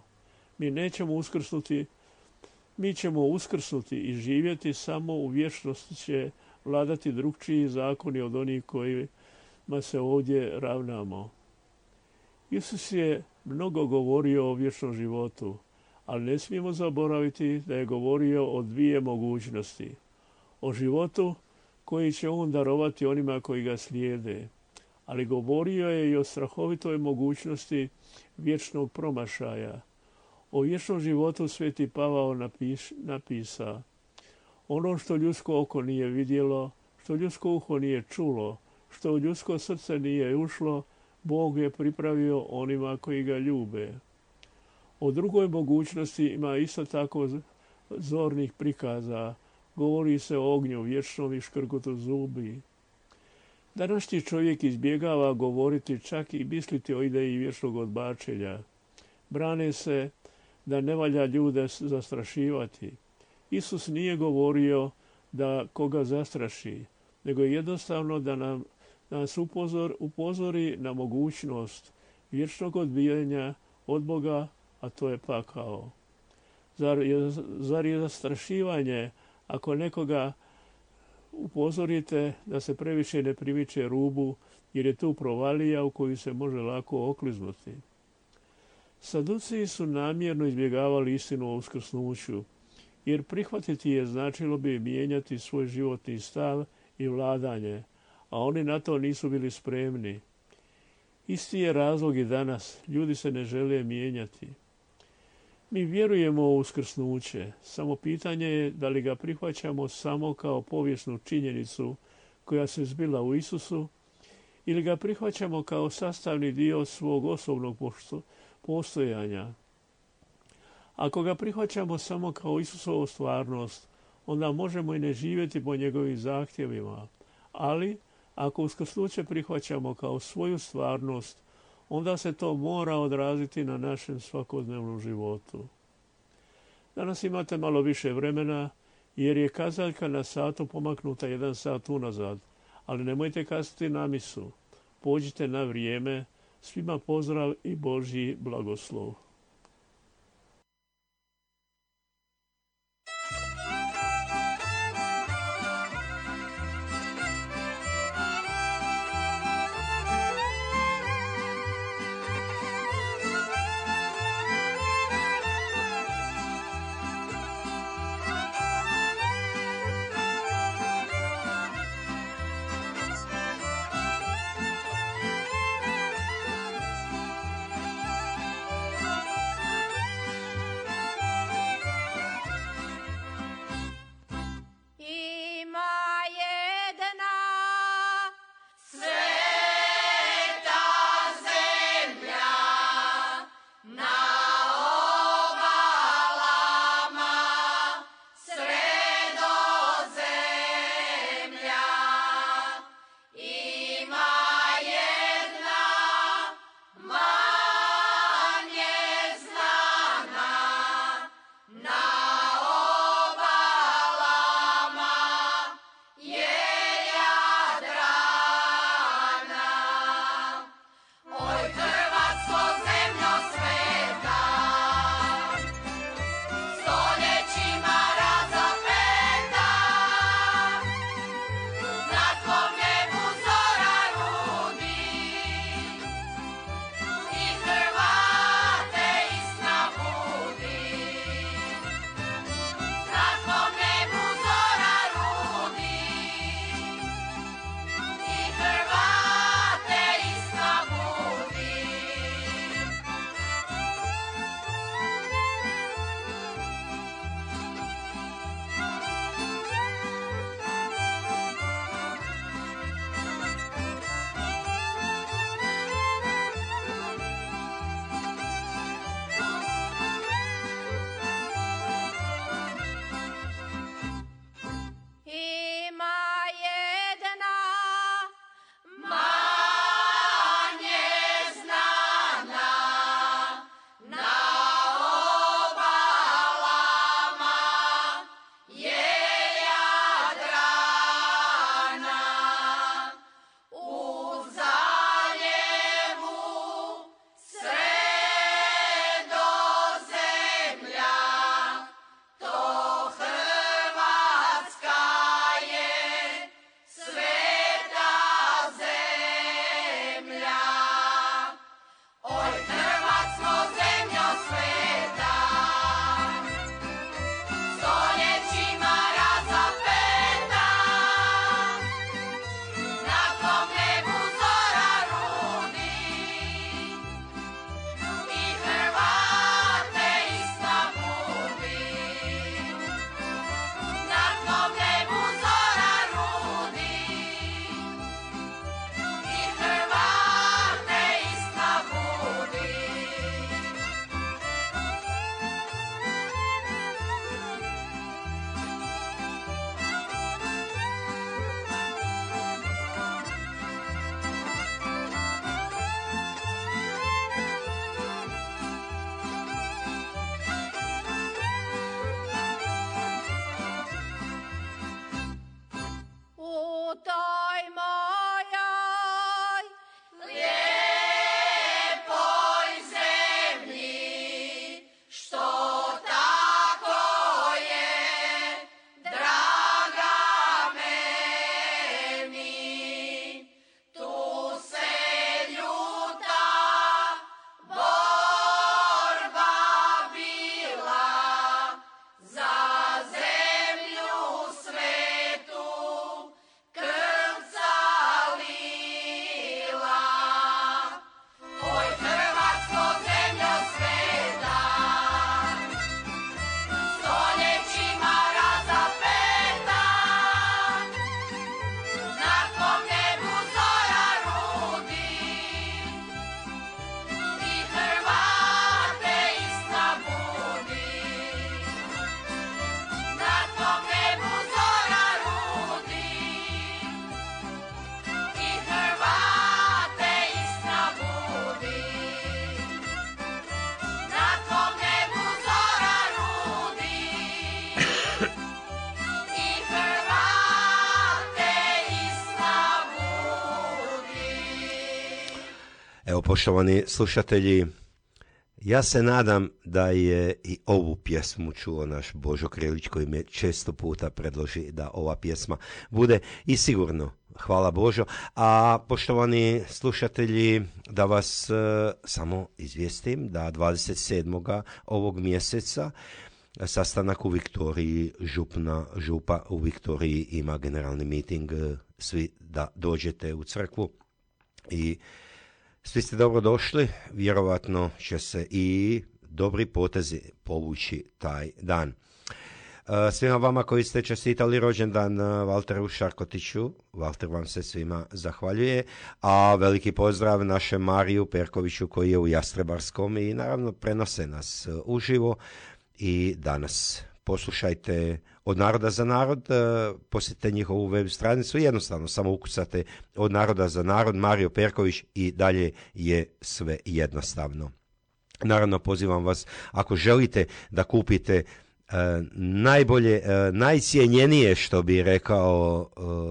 Mi ćemo uskrsnuti i živjeti samo u vječnosti će vladati drukčiji zakoni od onih kojima se ovdje ravnamo. Isus je mnogo govorio o vječnom životu, ali ne smijemo zaboraviti da je govorio o 2 mogućnosti. O životu koji će on darovati onima koji ga slijede, ali govorio je i o strahovitoj mogućnosti vječnog promašaja. O vječnom životu Sveti Pavao napisa: ono što ljudsko oko nije vidjelo, što ljudsko uho nije čulo, što u ljudsko srce nije ušlo, Bog je pripravio onima koji ga ljube. O drugoj mogućnosti ima isto tako zornih prikaza. Govori se o ognju vječnom i škrgutu zubi. Današnji čovjek izbjegava govoriti, čak i misliti o ideji vječnog odbačenja. Brane se da ne valja ljude zastrašivati. Isus nije govorio da koga zastraši, nego jednostavno da nas upozori na mogućnost vječnog odbijanja od Boga, a to je pakao. Zar je zastrašivanje ako nekoga upozorite da se previše ne primiče rubu, jer je tu provalija u koju se može lako okliznuti? Saduciji su namjerno izbjegavali istinu o uskrsnuću, jer prihvatiti je značilo bi mijenjati svoj životni stav i vladanje, a oni na to nisu bili spremni. Isti je razlog i danas, ljudi se ne žele mijenjati. Mi vjerujemo u uskrsnuće, samo pitanje je da li ga prihvaćamo samo kao povijesnu činjenicu koja se zbila u Isusu, ili ga prihvaćamo kao sastavni dio svog osobnog postojanja. Ako ga prihvaćamo samo kao Isusovu stvarnost, onda možemo i ne živjeti po njegovim zahtjevima, ali ako uskrsnuće prihvaćamo kao svoju stvarnost, onda se to mora odraziti na našem svakodnevnom životu. Danas imate malo više vremena, jer je kazaljka na satu pomaknuta 1 sat unazad, ali nemojte kasniti na misu. Pođite na vrijeme. Svima pozdrav i Božji blagoslov. Evo, poštovani slušatelji, ja se nadam da je i ovu pjesmu čuo naš Božo Krilić, koji me često puta predloži da ova pjesma bude i sigurno, hvala Božo. A poštovani slušatelji, da vas samo izvijestim da 27. ovog mjeseca sastanak u Viktoriji, župa u Viktoriji ima generalni miting, svi da dođete u crkvu i svi ste dobro došli, vjerovatno će se i dobri potezi povući taj dan. Svima vama koji ste čestitali rođendan Valteru Šarkotiću, Valter vam se svima zahvaljuje, a veliki pozdrav našem Mariju Perkoviću koji je u Jastrebarskom i naravno prenose nas uživo i danas. Poslušajte Od naroda za narod, posjetite njihovu web stranicu, jednostavno samo ukucate Od naroda za narod, Mario Perković i dalje je sve jednostavno. Naravno, pozivam vas, ako želite da kupite najbolje, najcijenjenije, što bi rekao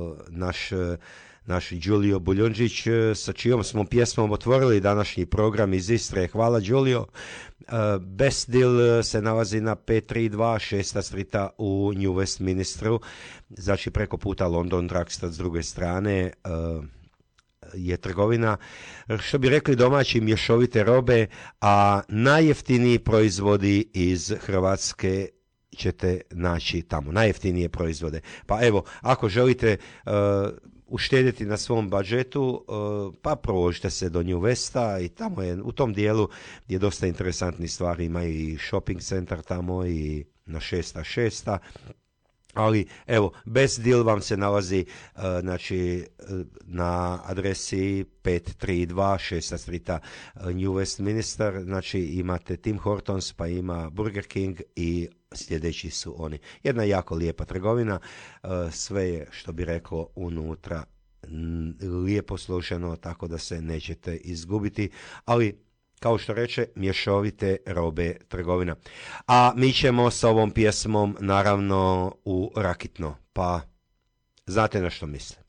naš Đulio Buljonđić, sa čijom smo pjesmom otvorili današnji program iz Istre. Hvala, Đulio. Best Deal se nalazi na 532 6. strita u New Westminsteru, znači preko puta London Drugstore, s druge strane je trgovina, što bi rekli domaći, mješovite robe, a najjeftiniji proizvodi iz Hrvatske ćete naći tamo, najjeftinije proizvode. Pa evo, ako želite uštedjeti na svom budžetu, pa provožite se do New Westa i tamo je, u tom dijelu je dosta interesantnih stvari, ima i shopping centar tamo i na 6. Ali evo, Best Deal vam se nalazi znači, na adresi 532 6. strita New Westminster, znači imate Tim Hortons, pa ima Burger King i sljedeći su oni. Jedna jako lijepa trgovina, sve je, što bi reklo, unutra lijepo složeno, tako da se nećete izgubiti, ali kao što reče, mješovite robe trgovina. A mi ćemo s ovom pjesmom naravno u Rakitno, pa znate na što mislim.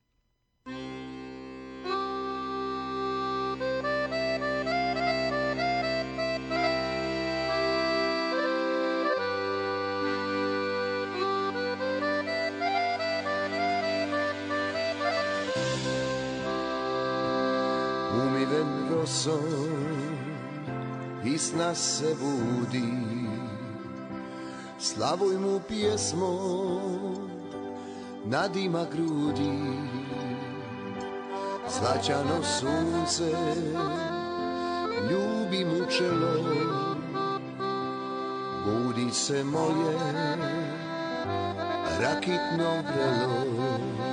Umiven rosom i sna se budi, slavuj mu pjesmom nadima grudi. Zlačano sunce ljubi mu čelo, budi se moje rakitno vrelo.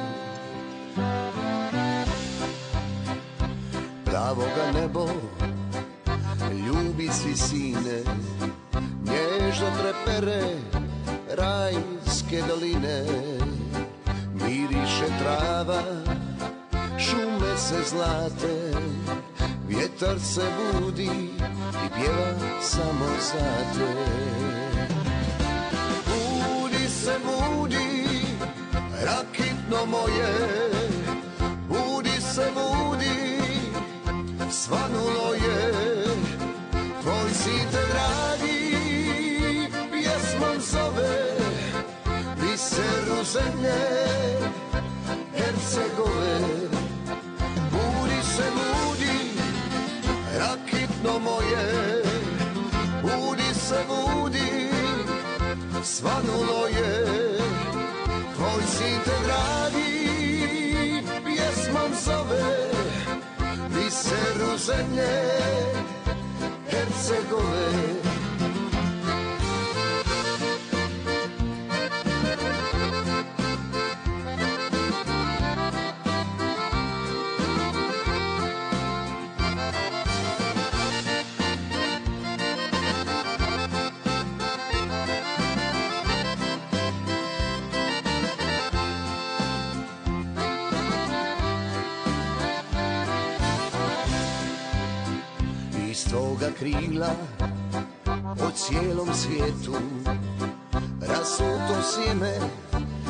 Pravoga nebo ljubi svi sine, nježno trepere rajske doline. Miriše trava, šume se zlate, vjetar se budi i pjeva samo za te. Budi se budi, rakitno moje, budi se budi, svanulo je, tvoj sin te dragi pjesmom zove, biseru zemlje Hercegove. Budi se budi, rakitno moje, budi se budi, svanulo je, tvoj sin te dragi pjesmom zove, biseru zemlje Hercegove. Tvoga krila po cijelom svijetu rasuto sjeme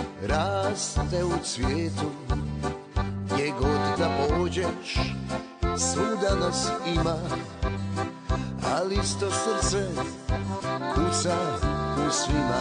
raste u cvijetu. Gdje god da pođeš svuda nas ima, ali isto srce kuca u svima.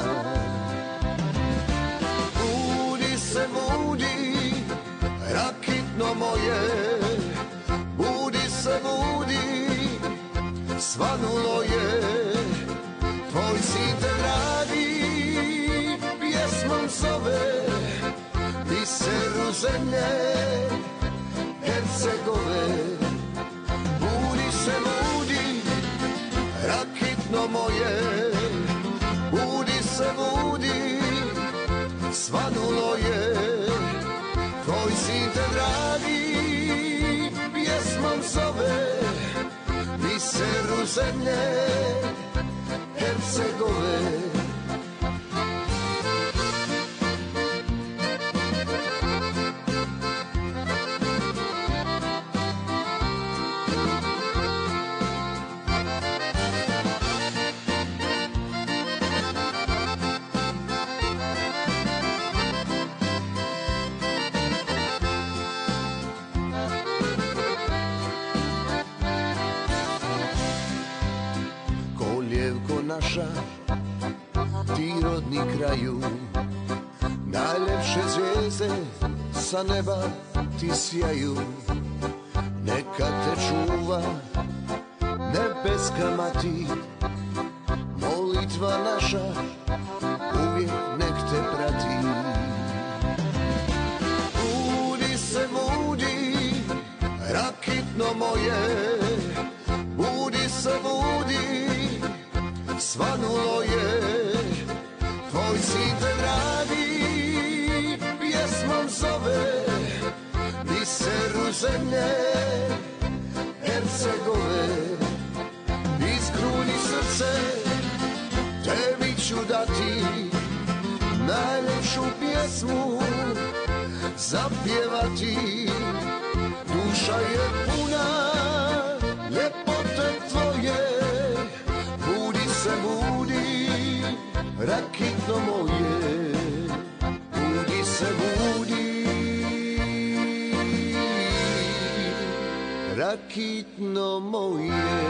Budi se, budi, rakitno moje, budi se, budi, svanulo je, tvoj sin te dragi, pjesmom zove, biseru zemlje, Hercegove. Budi se, budi, rakitno moje, budi se, budi, svanulo je, tvoj sin te dragi, pjesmom zove, biseru zemlje, Hercegove. Naša, ti rodni kraju, najlepše zvijezde sa neba ti sjaju. Neka te čuva nebeska mati, molitva naša uvijek nek te prati. Budi se, budi, rakitno moje, budi se, budi, svanulo je, tvoj sin te dragi, pjesmom zove, biseru zemlje, Hercegove. Iz kruni srce tebi ću dati, najlepšu pjesmu zapjevati. Duša je puna ljepote tvoje, budi se, budi, rakitno moje, budi se, budi, rakitno moje.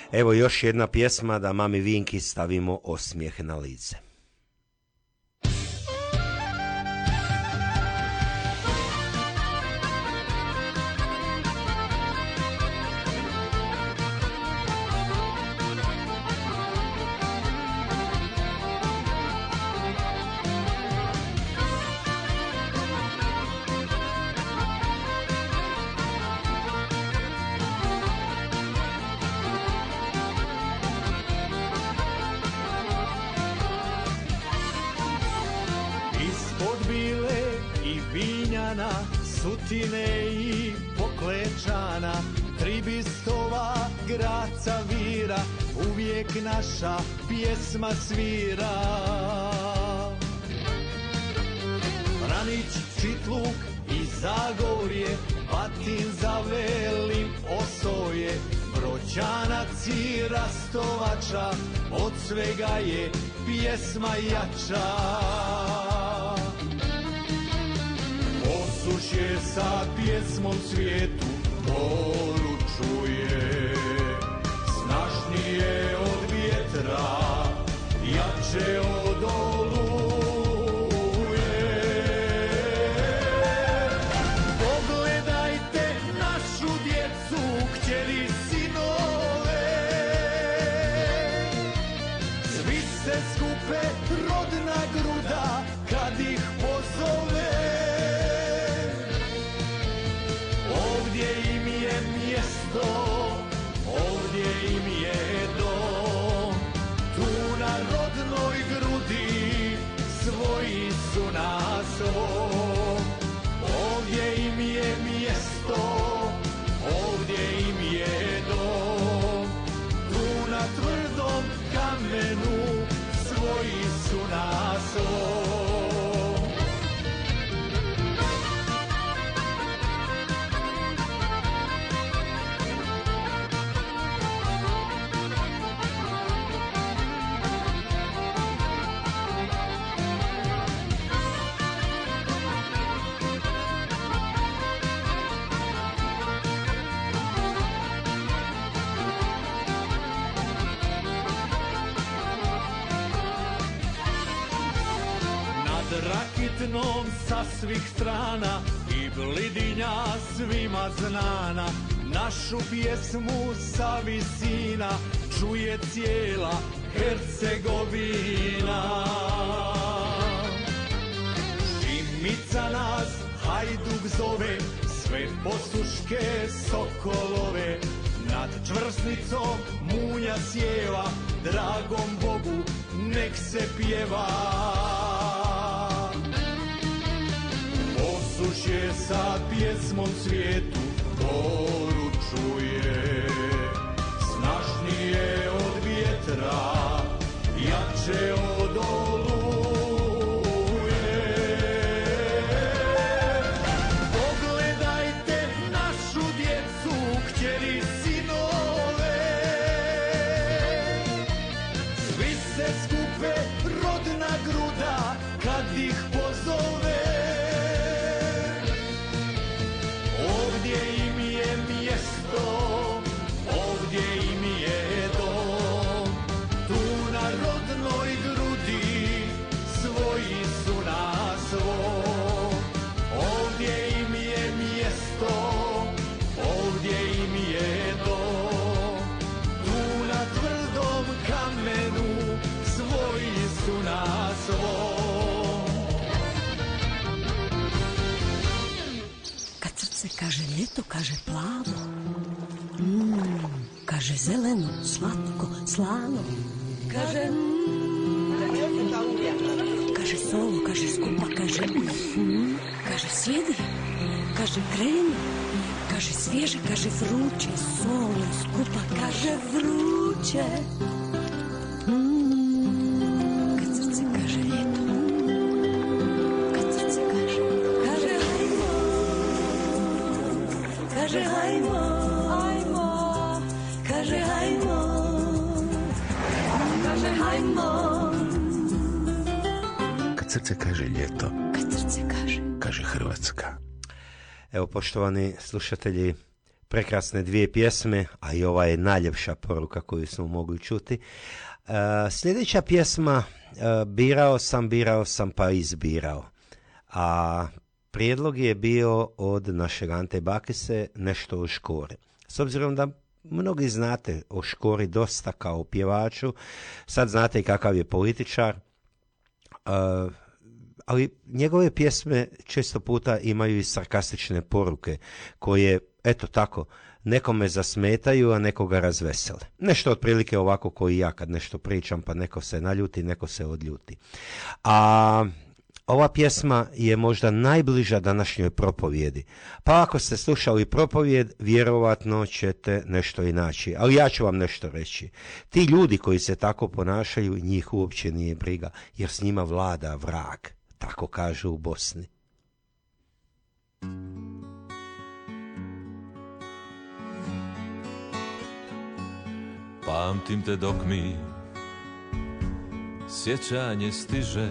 Evo još jedna pjesma da mami Vinki stavimo osmijeh na lice. Sutine i Poklečana, Tribistova, Graca, Vira, uvijek naša pjesma svira. Vranić, Čitluk i Zagorje, Batin za Velim Osoje, Brođanac i Rastovača, od svega je pjesma jača. Osušje sa pjesmom svijetu poručuje, snažnije od vjetra, jače od oluje. Pogledajte našu djecu, kćeri, sinove, svi se skupe, rodna gruda kad ih pozove. Ovdje im je dom, tu na rodnoj grudi svoji su naslov. Ovdje im je mjesto, ovdje im je dom, tu na tvrdom kamenu svoji su naslov. Rakitnom sa svih strana i blidinja svima znana, našu pjesmu sa visina čuje cijela Hercegovina. Šimica nas Hajduk zove, sve posuške sokolove, nad čvrsnicom munja sjeva, dragom Bogu nek se pjeva. Osušje sa pjesmom svijetu poručuje, snažnije od vjetra, jače od oluje. Pogledajte našu djecu, kćeri, sinove, svi se skupe, rodna gruda kad ih pozove. Ovdje im je dom, tu na rodnoj grudi svoji su naslov. Ovdje im je mjesto, ovdje im je dom, tu na tvrdom kamenu svoji su naslov. Kad srce kaže ljeto, kaže plavo, kaže zeleno, slatko, slano, kaže kaže solo, kaže skupa, kaže kaže sjedi, kaže kreni, kaže svježe, kaže vruće, solo, skupa, kaže vruće. Kad srce kaže ljeto, kad srce kaže hajmo, kaže hajmo, kaže hajmo, kaže hajmo. Kad srce kaže ljeto, kad srce kaže Hrvatska. Evo, poštovani slušatelji, prekrasne dvije pjesme, a i ova je najljepša poruka koju smo mogli čuti. Sljedeća pjesma, birao sam pa izbirao. A prijedlog je bio od našeg Ante Bakise, nešto o Škori. S obzirom da mnogi znate o Škori dosta kao pjevaču, sad znate i kakav je političar, ali njegove pjesme često puta imaju i sarkastične poruke koje, eto tako, nekome zasmetaju, a nekoga razvesele. Nešto otprilike ovako koji ja kad nešto pričam, pa neko se naljuti, neko se odljuti. A ova pjesma je možda najbliža današnjoj propovjedi. Pa ako ste slušali propovjed, vjerovatno ćete nešto i naći. Ali ja ću vam nešto reći. Ti ljudi koji se tako ponašaju, njih uopće nije briga, jer s njima vlada vrag. Tako kažu u Bosni. Pamtim te dok mi sjećanje stiže,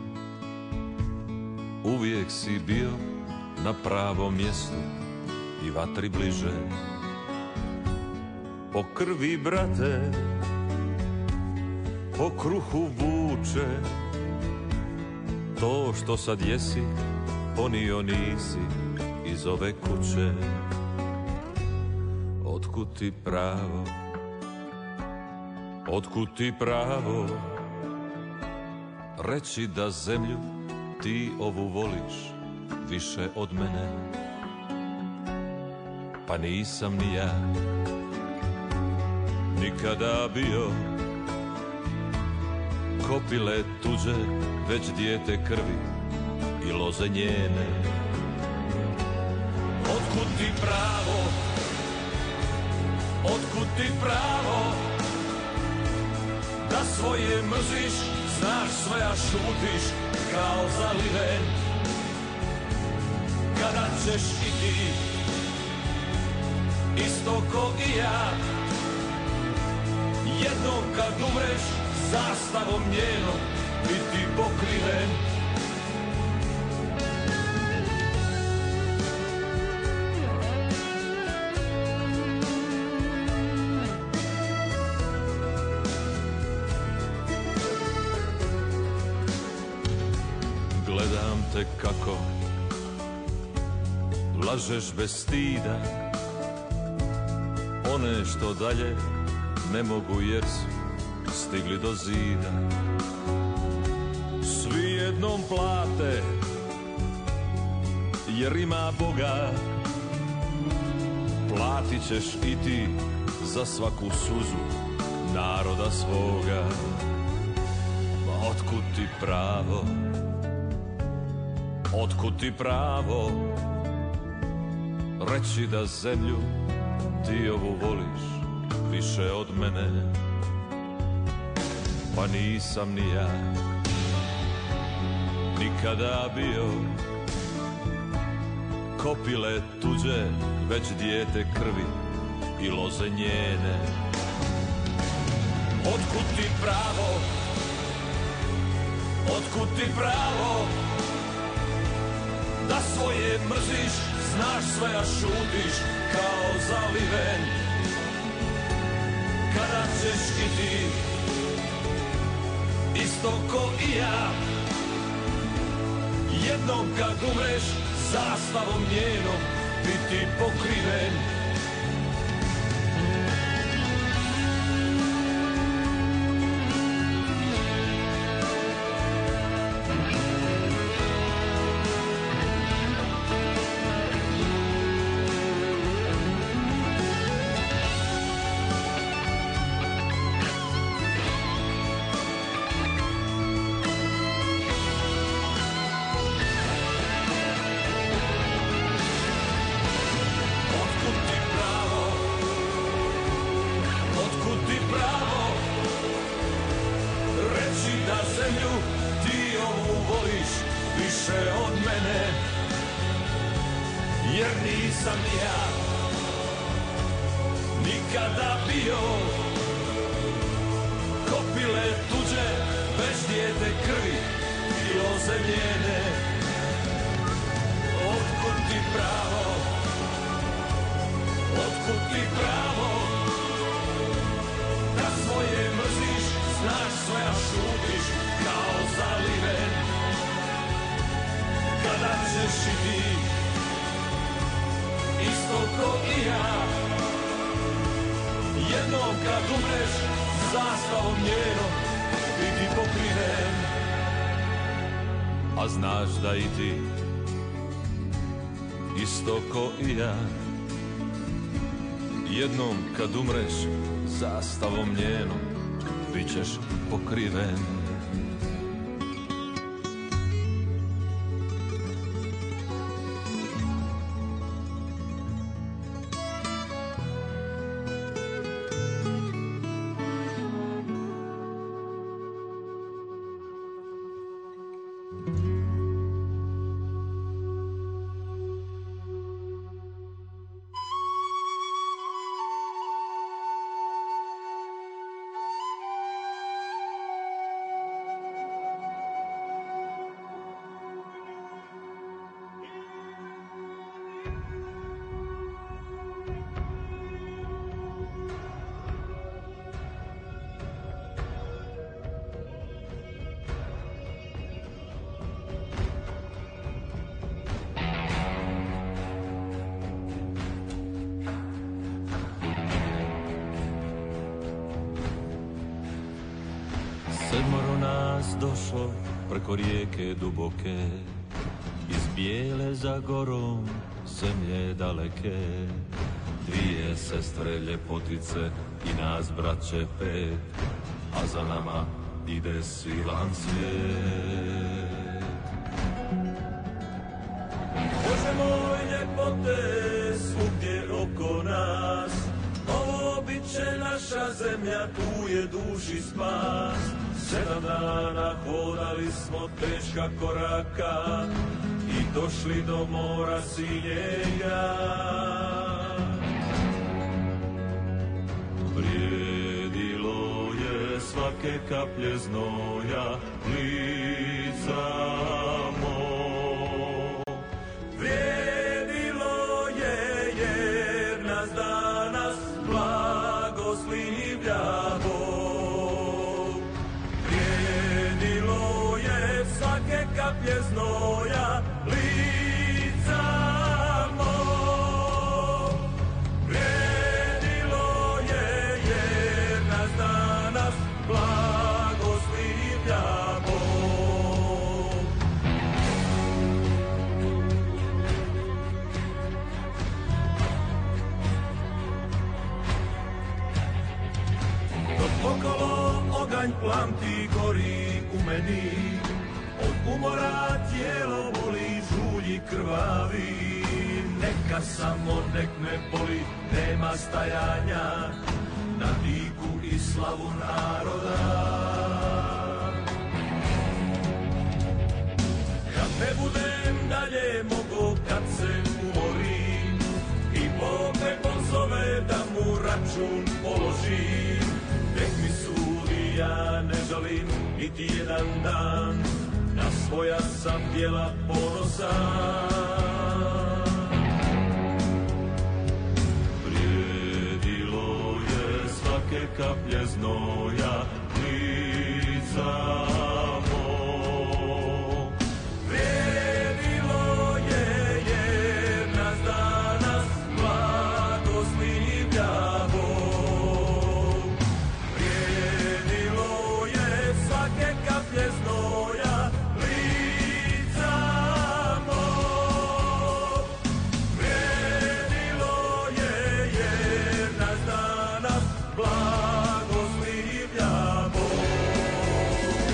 uvijek si bio na pravom mjestu i vatri bliže. Po krvi, brate, po kruhu vuče, to što sad jesi, ponio nisi iz ove kuće. Otkud ti pravo, otkud ti pravo reći da zemlju ti ovu voliš više od mene? Pa nisam ni ja nikada bio kopile tuđe, već dijete krvi i loze njene. Otkud ti pravo, otkud ti pravo da svoje mrziš, znaš sve a šutiš kao zaliven? Kada ćeš i ti, isto ko i ja, jednom kad umreš, zastavom njenom biti pokriven? Gledam te kako lažeš bez stida, one što dalje ne mogu jer su stigli do zida. Svi jednom plate jer ima Boga, platit ćeš i ti za svaku suzu naroda svoga. Ma otkud ti pravo, otkud ti pravo reći da zemlju ti ovu voliš više od mene? Pa nisam ni ja nikada bio kopile tuđe, već dijete krvi i loze njene. Otkud ti pravo, otkud ti pravo da svoje mrziš, znaš sve a šutiš kao zaliven? Kada ćeš i ti, isto ko i ja, jednom kad umreš, zastavom njenom biti pokriven? Otkud ko i ja. Jednom kad umreš, zastavom njenom biti pokriven. A znaš da i ti, isto ko i ja, jednom kad umreš, zastavom njenom bit ćeš pokriven. Sedmoro nas došlo preko rijeke duboke, iz bijele za gorom zemlje daleke. Dvije sestre ljepotice i nas braće pet, a za nama ide silan svijet. Bože moj, ljepote svugdje oko nas, ovo bit će naša zemlja, tu je duši spas. 7 dana hodali smo teška koraka i došli do mora sinjega. Vrijedilo je svake kaplje znoja lica moj. Vrijedilo je jer nas danas blagoslivlja Bog. Vrijedilo je svake kaplje znoja lica moj. Vrijedilo je jer nas danas blagoslivlja Bog. Dok okolo oganj plamti gori u meni, od umora tijelo boli, žulji krvavi. Neka samo nek me boli, nema stajanja na diku i slavu naroda. Kad ne budem dalje mogo, kad se umorim i Bog me pozove da mu račun položim, nek mi sudi, ja ne žalim niti jedan dan, na svoja sam djela ponosan. Vrijedilo je svake kaplje znoja lica moj. Vrijedilo je jer nas danas blagoslivlja Bog. Vrijedilo je svake kaplje znoja lica moj. Vrijedilo je jer nas danas blagoslivlja Bog.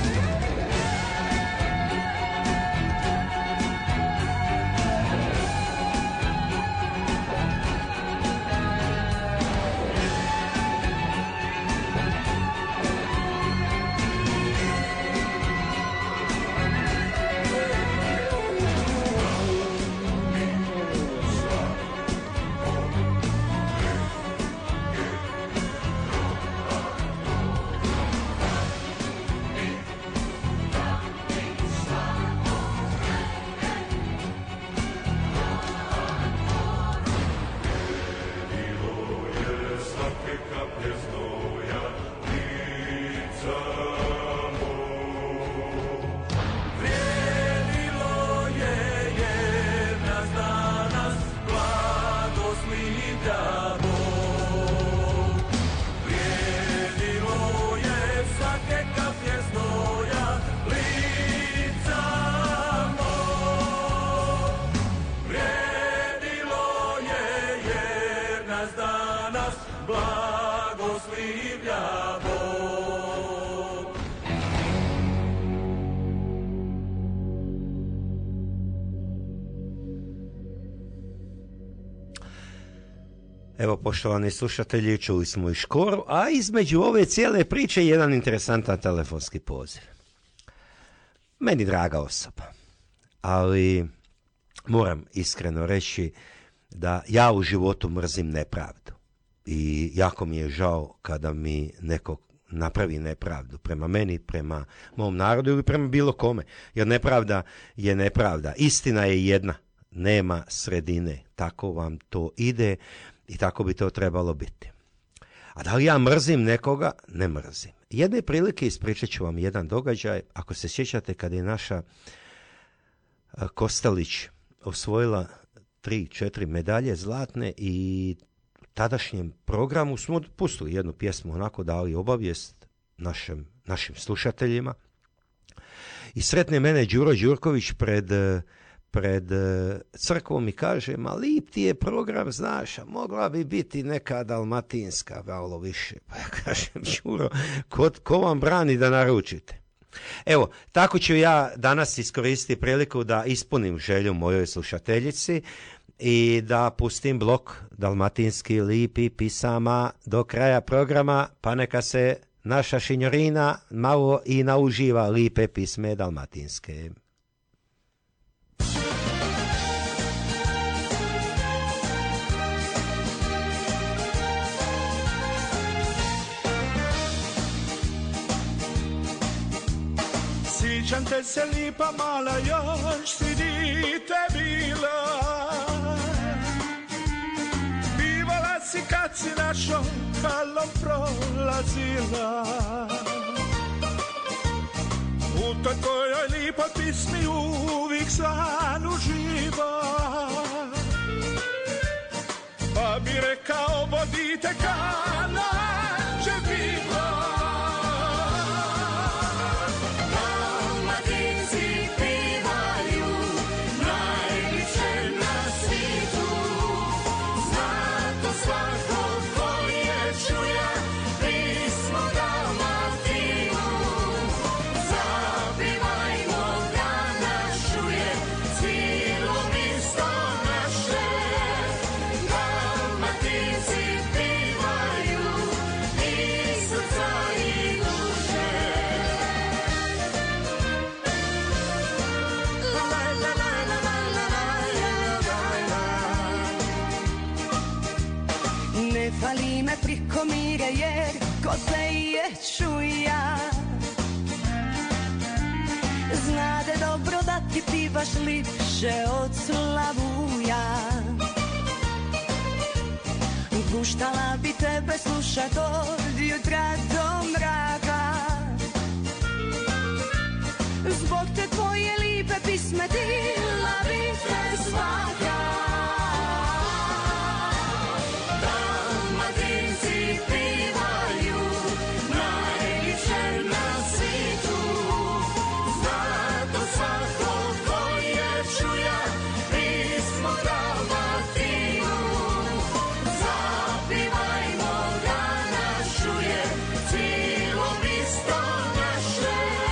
nas danas blagoslivlja Bog. Evo, poštovani slušatelji, čuli smo i Škoru, a između ove cijele priče jedan interesantan telefonski poziv. Meni draga osoba, ali moram iskreno reći da ja u životu mrzim nepravdu. I jako mi je žao kada mi neko napravi nepravdu prema meni, prema mom narodu ili prema bilo kome. Jer nepravda je nepravda. Istina je jedna. Nema sredine. Tako vam to ide i tako bi to trebalo biti. A da li ja mrzim nekoga? Ne mrzim. Jedne prilike ispričat ću vam jedan događaj. Ako se sjećate kada je naša Kostelić osvojila 3-4 medalje zlatne i u tadašnjem programu smo pustili jednu pjesmu, onako dali obavijest našim slušateljima. I sretne mene Đuro Đurković pred crkvom i kaže, ma lip ti je program, znaš, a mogla bi biti neka dalmatinska, malo više. Pa ja kažem, Đuro, ko vam brani da naručite? Evo, tako ću ja danas iskoristiti priliku da ispunim želju mojoj slušateljici i da pustim blok dalmatinski lipi pisama do kraja programa, pa neka se naša šinjorina malo i nauživa lipe pisme dalmatinske. Sjećam te se lipa mala, još si dite bila. Bivala si kad si našom halom prolazila. U toj tvojoj lipoj pismi uvijek san uživa. Pa bi rekao vodite kanađe bila. Fali me prikomire jer ko te je čuja. Znade dobro da ti pivaš lipše od slavuja. Guštala bi tebe slušat od jutra do mraka. Zbog te tvoje lipe pisme dila bi te svaka.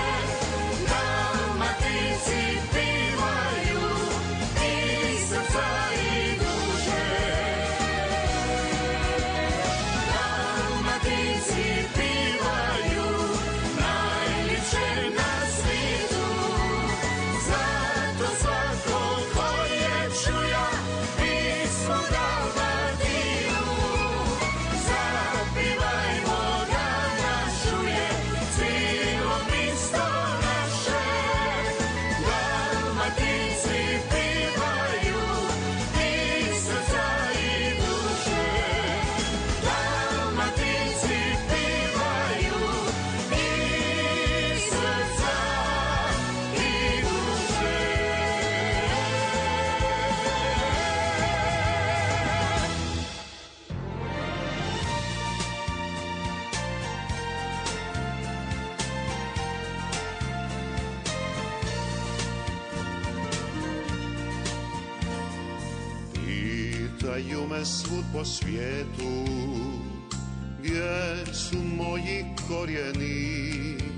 Dalmatinci pivaju i srca mole svud po svijetu, gdje su moji korijeni.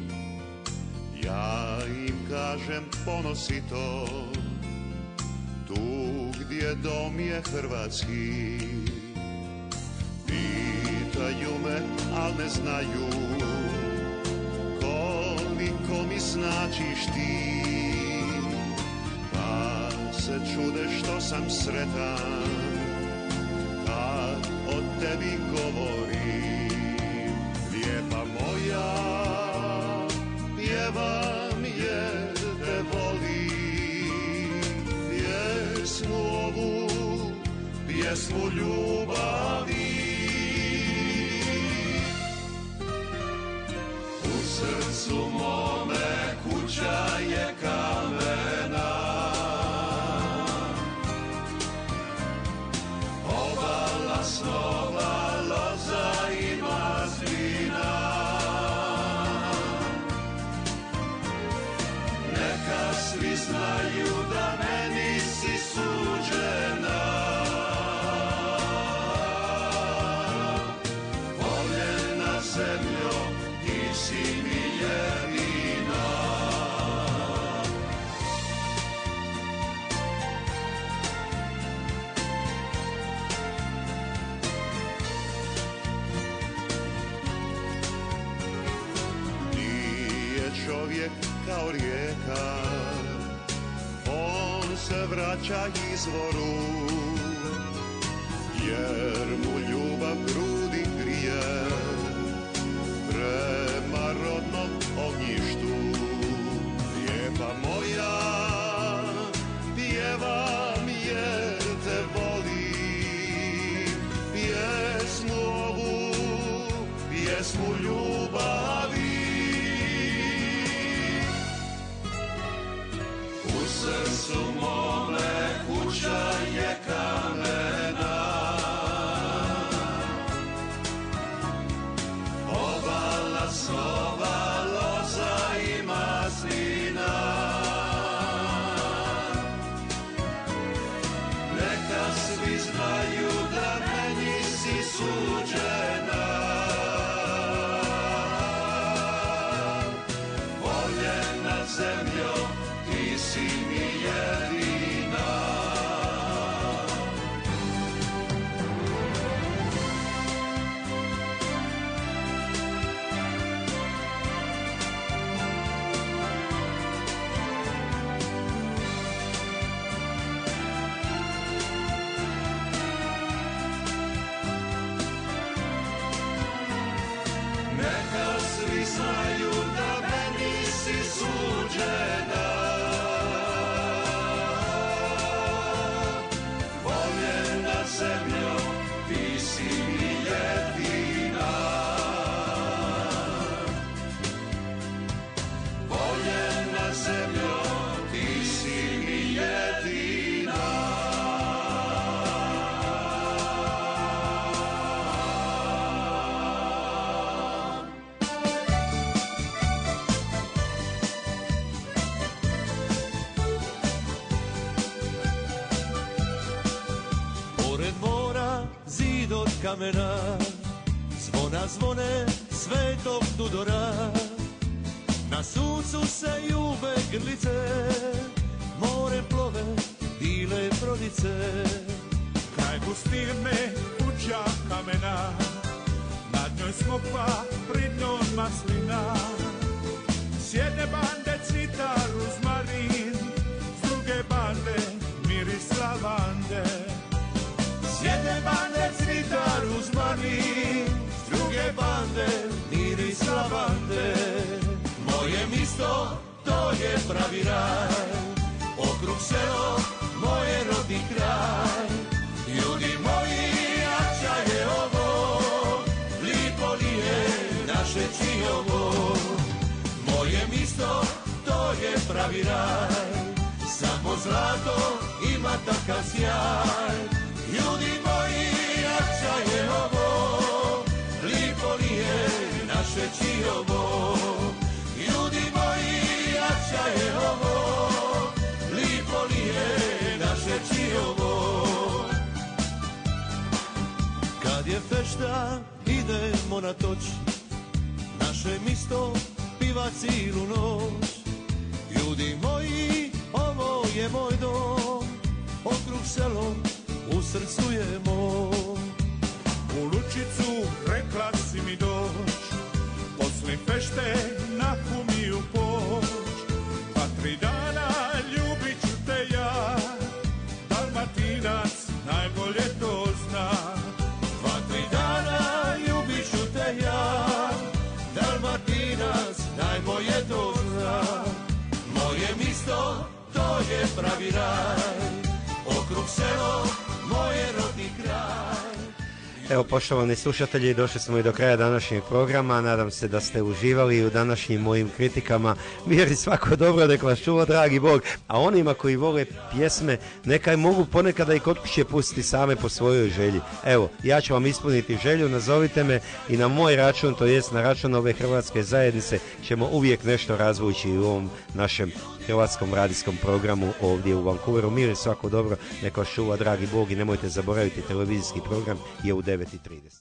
Ja im kažem ponosito, tu gdje dom je hrvatski. Pitaju me, al ne znaju, koliko mi značiš ti. Pa se čude što sam sretan, kad o tebi govorim. Lijepa moja, pjevam jer te volim, pjesmu ovu, pjesmu ljubavi. U srcu mome kuća je kamena, obala snova, loza i mazlina. Neka svi znaju da meni si suđena. Voljena zemljo, ti si mi jedina. Nije čovjek kao rijeka, on se vraća izvoru, jer mu ljubav grudi grije prema rodnom ognjištu. Lijepa moja, pjevam jer te volim, pjesmu ovu, pjesmu ljubavi. U srcu mome kuća je kamena, obala snova, loza i maslina. Neka svi znaju da meni si suđena. Voljena zemljo, ti si mi jedina. Neka svi znaju da meni si suđena. Voljena zemljo, ti si mi jedina. Voljena zemljo, ti si mi jedina. Pored mora zid od kamena, zvona zvone svetog Tudora. Na suncu se ljube grlice, more plove bile brodice. Kraj gustine kuća kamena, nad njoj smopa, prid njom maslina. S jedne bande cvita ruzmarin, s druge bande miris lavande. S jedne bande cvita ruzmarin, s druge bande miris lavande. Moje misto, to je pravi raj, okrug selo, moje rodni kraj. Ljudi moji, jača je ovo, lipo li je naše Čijovo. Moje misto, to je pravi raj, samo zlato ima takav sjaj. Ljudi moji, jača je ovo, lipo li je naše Čijovo. Ljudi moji, jača je ovo, lipo li je naše Čijovo. Kad je fešta, idemo na toč, naše misto piva cilu noć. Ljudi moji, ovo je moj dom, okrug selo, u srcu je moj. U Lučicu rekla si mi doć, posle fešte na kumiju poć, pa 3 dana ljubit ću te ja, Dalmatinac najbolje to zna. 2-3 dana ljubit ću te ja, Dalmatinac najbolje to zna. Moje misto, to je pravi raj, okrug selo, moje rodni kraj. Evo, poštovani slušatelji, došli smo i do kraja današnjeg programa. Nadam se da ste uživali u današnjim mojim kritikama. Mir i svako dobro, nek vas čuva dragi Bog. A onima koji vole pjesme, nekaj mogu ponekada i kod kuće pustiti same po svojoj želji. Evo, ja ću vam ispuniti želju, nazovite me i na moj račun, to jest na račun ove hrvatske zajednice, ćemo uvijek nešto razvući u ovom našem hrvatskom radijskom programu ovdje u Vancouveru. Mir i svako dobro, nek vas čuva dragi Bog i nemojte zaboraviti, televizijski program je u 9:30.